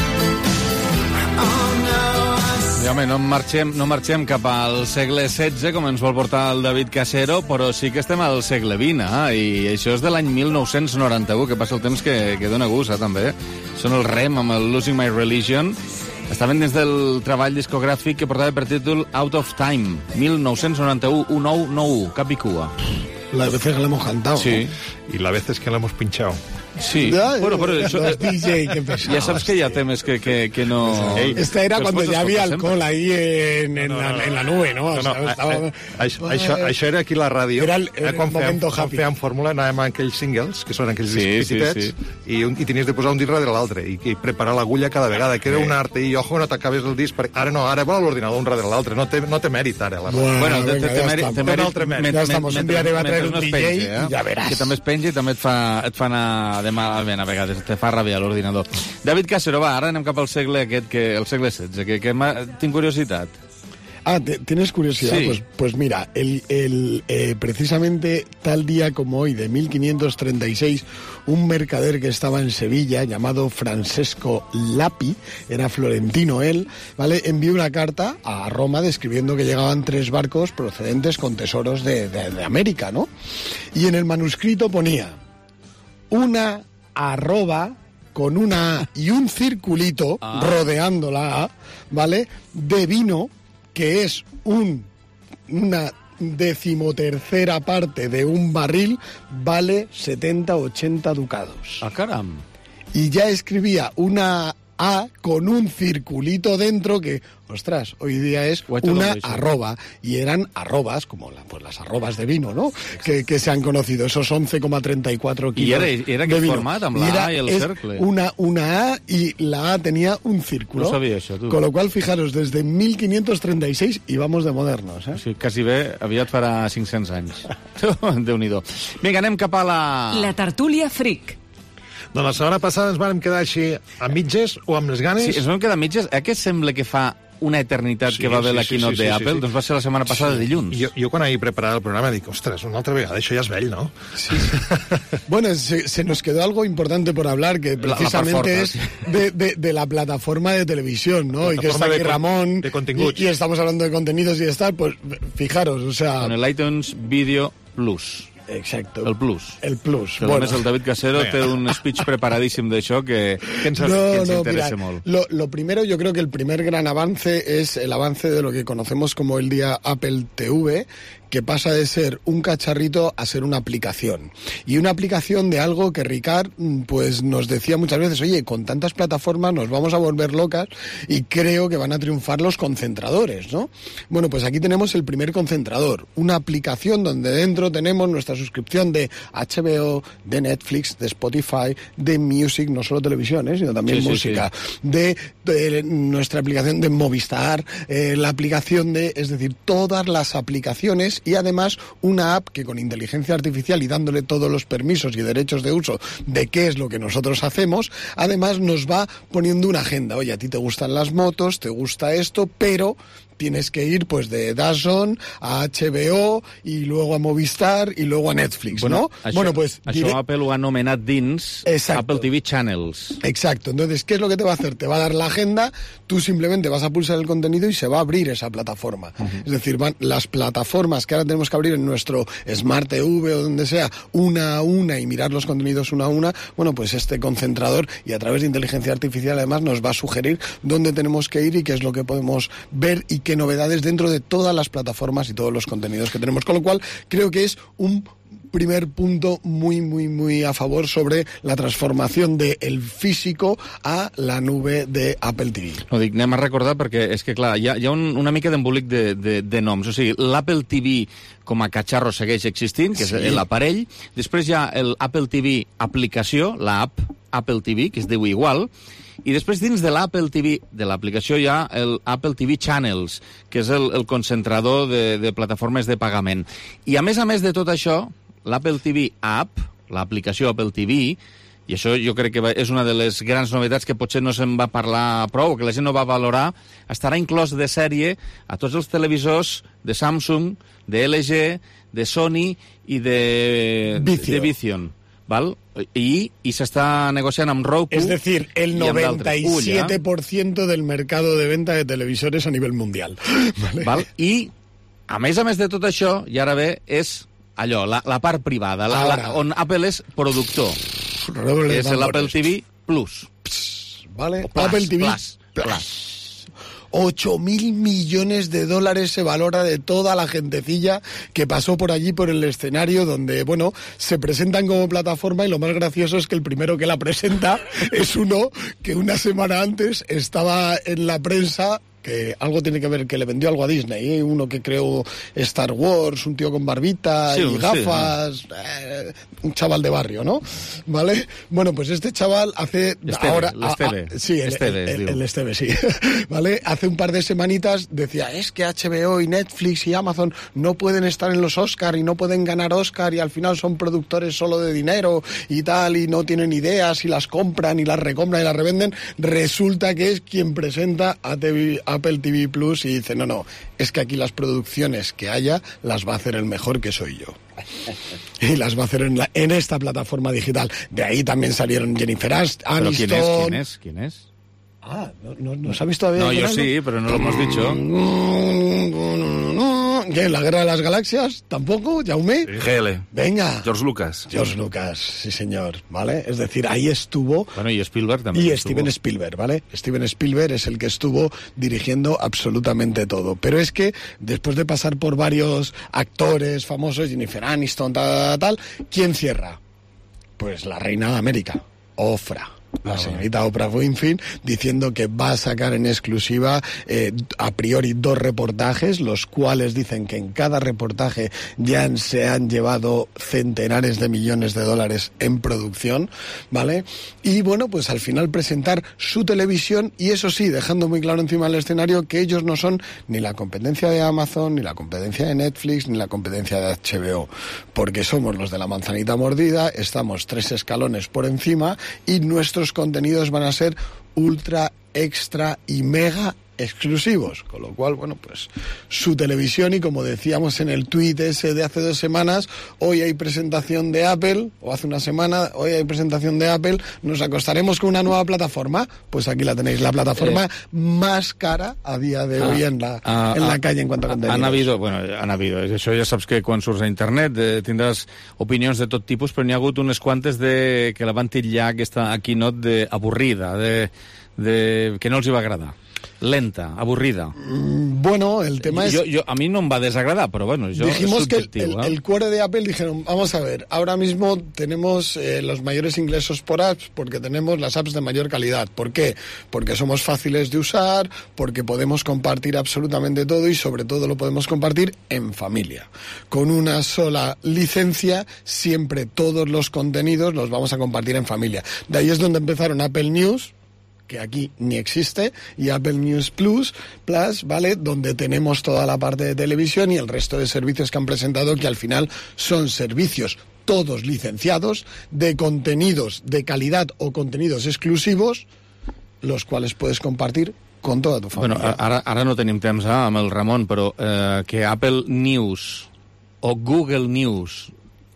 Oh no. I, home, no marxem cap al segle XVI, com ens vol portar el David Casero, però sí que estem al segle XX, i això és de l'any 1991, que passa el temps que dona gust, també. Són el Rem amb el Losing My Religion. Estaven dins del treball discogràfic que portava per títol Out of Time, 1991, 1991, cap i cua. La veces que l'hemos cantado. Sí, y la veces que l'hemos pinchado. Sí, bueno, pero eso, DJ, qué pesado. Ya sabes que ya temes que no... Esta era cuando ya había alcohol ahí en la nube, no? Això era aquí a la ràdio. Era el momento happy. Quan fèiem fórmula anàvem a aquells singles, que són aquells discs petitets, i tenies de posar un disc darrere l'altre, i preparar l'agulla cada vegada, que era un art, i ojo, no t'acabes el disc, ara no, ara vol l'ordinador un darrere l'altre, no té mèrit ara. Bueno, té mèrit. Ja estamos, un dia va traer un DJ i ja veràs. Que també es penja i també et fa anar malament a vegades, te fa rabiar l'ordinador. David Casero, va, ara anem cap al segle aquest, el segle XVI, que tinc curiositat. ¿Tienes curiosidad? Sí. Pues mira, precisamente tal día como hoy, de 1536, un mercader que estaba en Sevilla, llamado Francesco Lapi, era florentino él, ¿vale? Envió una carta a Roma describiendo que llegaban 3 barcos procedentes con tesoros de América, ¿no? Y en el manuscrito ponía una arroba con una A y un circulito rodeando la A, ¿vale? De vino, que es una 13ª parte de un barril, vale 70-80 ducados. ¡Ah, caram! Y ya escribía una A con un circulito dentro que, ostras, hoy día es una arroba. Y eran arrobas, como las arrobas de vino, ¿no? Que se han conocido, esos 11,34 kilos de vino. ¿Y era qué format, amb la A y el cercle? Una A y la A tenía un círculo. No sabía eso, tú. Con lo cual, fijaros, desde 1536 íbamos de modernos, Sí, quasi bé, aviat farà 500 anys. Déu-n'hi-do. Vinga, anem cap a La tertúlia fric. Doncs la setmana passada ens vàrem quedar així a mitges o amb les ganes. Sí, ens vam quedar a mitges. A què sembla que fa una eternitat que va haver la keynote d'Apple? Doncs va ser la setmana passada, dilluns. Jo quan ahir preparava el programa dic, ostres, una altra vegada, això ja és vell, ¿no? Sí. Bueno, se nos quedó algo importante por hablar, que precisamente es de la plataforma de televisión, ¿no? Y que está aquí Ramón, y estamos hablando de contenidos y de estar, pues fijaros, o sea... Con el iTunes Video Plus. Exacto. El Plus. El Plus. Que bueno. A més, el David Casero té un speech preparadíssim d'això que ens interessa molt. Lo primero, yo creo que el primer gran avance es el avance de lo que conocemos como el día Apple TV, que pasa de ser un cacharrito a ser una aplicación. Y una aplicación de algo que Ricard pues nos decía muchas veces, oye, con tantas plataformas nos vamos a volver locas y creo que van a triunfar los concentradores, ¿no? Bueno, pues aquí tenemos el primer concentrador, una aplicación donde dentro tenemos nuestra suscripción de HBO, de Netflix, de Spotify, de Music, no solo televisión, sino también música, sí. De nuestra aplicación de Movistar, la aplicación es decir, todas las aplicaciones y además una app que con inteligencia artificial y dándole todos los permisos y derechos de uso de qué es lo que nosotros hacemos, además nos va poniendo una agenda. Oye, a ti te gustan las motos, te gusta esto, pero tienes que ir pues de DAZN a HBO y luego a Movistar y luego a Netflix, ¿no? Bueno, pues això Apple ho ha anomenat dins Apple TV Channels. Exacto. Entonces, ¿qué es lo que te va a hacer? Te va a dar la agenda, tú simplemente vas a pulsar el contenido y se va a abrir esa plataforma. Es decir, van las plataformas que ahora tenemos que abrir en nuestro Smart TV o donde sea, una a una y mirar los contenidos una a una, bueno, pues este concentrador y a través de inteligencia artificial además nos va a sugerir dónde tenemos que ir y qué es lo que podemos ver y qué novedades dentro de todas las plataformas y todos los contenidos que tenemos. Con lo cual, creo que es un primer punto muy, muy, muy a favor sobre la transformación del físico a la nube de Apple TV. No dic, anem a recordar perquè és que, clar, hi ha una mica d'embolic de noms. O sigui, l'Apple TV com a catxarro segueix existint, que és l'aparell. Després hi ha l'Apple TV aplicació, l'app Apple TV, que es diu igual, I després dins de l'Apple TV, de l'aplicació, hi ha el Apple TV Channels, que és el concentrador de plataformes de pagament. I a més de tot això, l'Apple TV App, l'aplicació Apple TV, i això jo crec que és una de les grans novetats que potser no se'n va parlar prou, que la gent no va valorar, estarà inclòs de sèrie a tots els televisors de Samsung, de LG, de Sony i de Vision. ¿Val? Y se está negociando amb Roku. Es decir, el 97% del mercado de venta de televisores a nivel mundial. ¿Vale? Val? I, a més de tot això, i ara ve, és allò, la part privada, on Apple és productor. És l'Apple TV Plus. ¿Vale? Plus, Apple TV Plus. 8.000 millones de dólares se valora de toda la gentecilla que pasó por allí, por el escenario, donde, bueno, se presentan como plataforma, y lo más gracioso es que el primero que la presenta es uno que una semana antes estaba en la prensa, que algo tiene que ver, que le vendió algo a Disney, uno que creó Star Wars, un tío con barbita y gafas, un chaval de barrio, ¿no? ¿Vale? Bueno, pues este chaval hace... El Esteve, sí. ¿Vale? Hace un par de semanitas decía, es que HBO y Netflix y Amazon no pueden estar en los Oscar y no pueden ganar Oscar, y al final son productores solo de dinero y tal, y no tienen ideas y las compran y las recompran y las revenden. Resulta que es quien presenta a Apple TV Plus y dice, no, es que aquí las producciones que haya las va a hacer el mejor, que soy yo. Y las va a hacer en esta plataforma digital. De ahí también salieron Jennifer Aniston. ¿Pero quién es? Ah, ¿no sabéis todavía? No, yo sí, pero no lo hemos dicho. ¿Qué? ¿La Guerra de las Galaxias? ¿Tampoco? ¿Jaume? GL. Venga. George Lucas, sí señor. ¿Vale? Es decir, ahí estuvo... Bueno, y Spielberg también. Y Steven Spielberg, ¿vale? Steven Spielberg es el que estuvo dirigiendo absolutamente todo. Pero es que, después de pasar por varios actores famosos, Jennifer Aniston, tal, ¿quién cierra? Pues la reina de América, Oprah. La señorita Oprah Winfrey, diciendo que va a sacar en exclusiva a priori 2 reportajes, los cuales dicen que en cada reportaje ya se han llevado centenares de millones de dólares en producción, ¿vale? Y bueno, pues al final presentar su televisión, y eso sí, dejando muy claro encima del escenario que ellos no son ni la competencia de Amazon, ni la competencia de Netflix, ni la competencia de HBO, porque somos los de la manzanita mordida, estamos 3 escalones por encima, y nuestros contenidos van a ser ultra, extra y mega exclusivos, con lo cual, bueno, pues su televisión, y como decíamos en el tuit ese de hace 2 semanas, hoy hay presentación de Apple, o hace una semana, hoy hay presentación de Apple, nos acostaremos con una nueva plataforma, pues aquí la tenéis, la plataforma más cara a día de hoy en la calle en cuanto a contenidos. Han habido, això ja saps que quan surts a internet tindràs opinions de tot tipus, però n'hi ha hagut unes quantes que la van titllar aquesta keynote avorrida, que no els hi va agradar. Lenta, aburrida. Bueno, el tema es... a mí no me va a desagradar, pero bueno, dijimos que el core de Apple dijeron, vamos a ver, ahora mismo tenemos los mayores ingresos por apps porque tenemos las apps de mayor calidad. ¿Por qué? Porque somos fáciles de usar, porque podemos compartir absolutamente todo, y sobre todo lo podemos compartir en familia. Con una sola licencia, siempre todos los contenidos los vamos a compartir en familia. De ahí es donde empezaron Apple News, que aquí ni existe, y Apple News Plus, ¿vale? Donde tenemos toda la parte de televisión y el resto de servicios que han presentado, que al final son servicios todos licenciados, de contenidos de calidad o contenidos exclusivos, los cuales puedes compartir con toda tu familia. Bueno, ara no tenim temps amb el Ramon, però que Apple News o Google News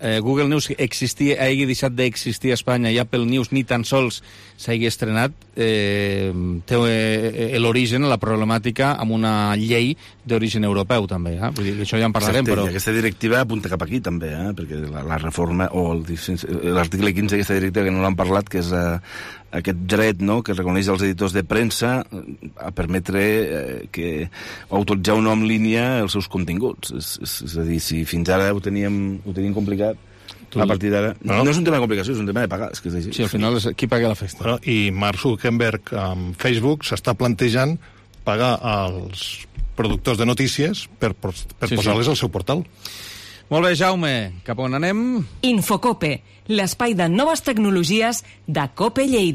hagi deixat d'existir a Espanya, i Apple News ni tan sols s'hagi estrenat, té l'origen, la problemàtica, amb una llei d'origen europeu, també. Vull dir que això ja en parlarem, però... I aquesta directiva apunta cap aquí, també, perquè la reforma, o l'article 15 d'aquesta directiva, que no l'han parlat, que és aquest dret, no?, que reconeix als editors de premsa a permetre autoritzar una en línia els seus continguts. És a dir, si fins ara ho teníem complicat, a partir d'ara... No és un tema de complicació, és un tema de pagar. Sí, al final és qui paga la festa. Bueno, i Mark Zuckerberg amb Facebook s'està plantejant pagar als productors de notícies per posar-les al seu portal. Molt bé, Jaume, cap on anem? Infocope, l'espai de noves tecnologies de COPE Lleida.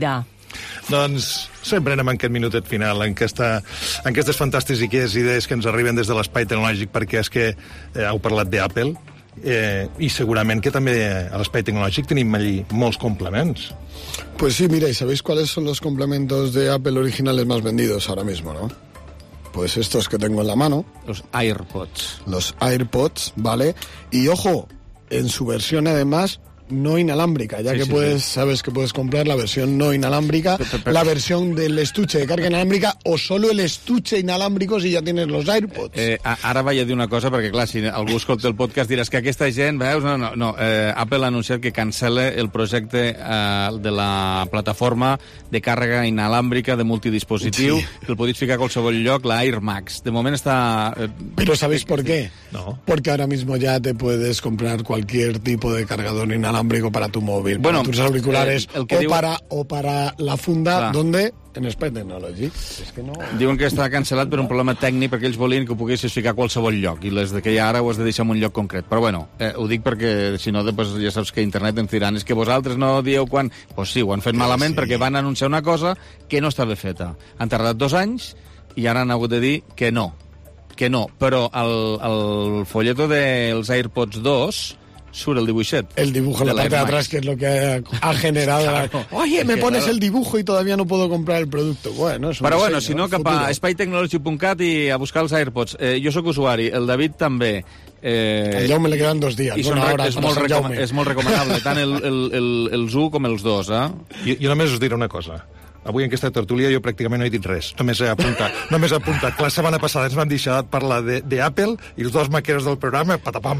Doncs sempre anem en aquest minutet final, en aquestes fantàstiques idees que ens arriben des de l'espai tecnològic, perquè és que heu parlat d'Apple, y segurament que també a l'espai tecnològic tenim allí molts complements. Pues sí, mira, ¿y sabéis cuáles son los complementos de Apple originales más vendidos ahora mismo, no? Pues estos que tengo en la mano. Los AirPods. Los AirPods, ¿vale? Y ojo, en su versión además no inalámbrica, ya sabes que puedes comprar la versión no inalámbrica, la versión del estuche de carga inalámbrica o solo el estuche inalámbrico si ja tienes los AirPods. Ara vaig a dir una cosa, perquè clar, si algú escolta el podcast diràs que aquesta gent, veus? No. Apple ha anunciat que cancela el projecte de la plataforma de càrrega inalàmbrica de multidispositiu, que el podéis ficar a qualsevol lloc, la Air Max. De moment està... Pero ¿sabéis por qué? No. Porque ahora mismo ya te puedes comprar cualquier tipo de cargador inalámbrico para tu móvil, para tus auriculares o para la funda, donde en Spy Technology. És que no... Diuen que està cancel·lat per un problema tècnic, perquè ells volien que ho poguessis ficar a qualsevol lloc, i les que hi ha ara ho has de deixar en un lloc concret. Però bueno, ho dic perquè si no, després ja saps que a internet ens diran és que vosaltres no dieu quan... Pues sí, ho han fet malament perquè van anunciar una cosa que no estava feta. Han tardat 2 anys i ara han hagut de dir que no. Però el folleto dels AirPods 2 surt el dibuixet. El dibujo en la parte de atrás, que es lo que ha generado... Claro. Oye, me pones el dibujo y todavía no puedo comprar el producto. Bueno, és però bueno, si no, cap a spytechnology.cat i a buscar els AirPods. Jo sóc usuari, el David també. Al Jaume le quedan 2 días. És molt recomanable, tant els 1 com els 2. Jo només us diré una cosa. Avui en aquesta tertúlia jo pràcticament no he dit res, només he apuntat. La setmana passada ens vam deixar parlar d'Apple i els 2 maqueros del programa, patapam.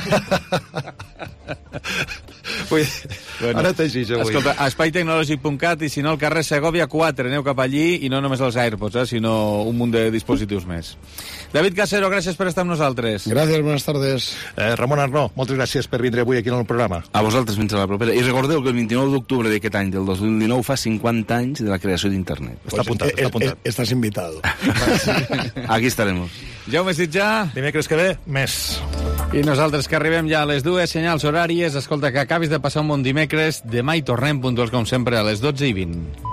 Ara t'aixís avui. Escolta, a spytechnology.cat i si no al carrer Segòvia 4, aneu cap allí i no només els AirPods, sinó un munt de dispositius més. David Casero, gràcies per estar amb nosaltres. Gràcies, buenas tardes. Ramon Arnó, moltes gràcies per vindre avui aquí en el programa. A vosaltres, fins a la propera. I recordeu que el 29 d'octubre d'aquest any, del 2019, fa 50 anys de la creació d'internet. Està apuntat. Estás invitado. Aquí estaremos. Jaume Sitjà. Dimecres que ve, més. I nosaltres que arribem ja a les 2, senyals horàries. Escolta, que acabis de passar un bon dimecres. Demà hi tornem puntuals com sempre a les 12:20.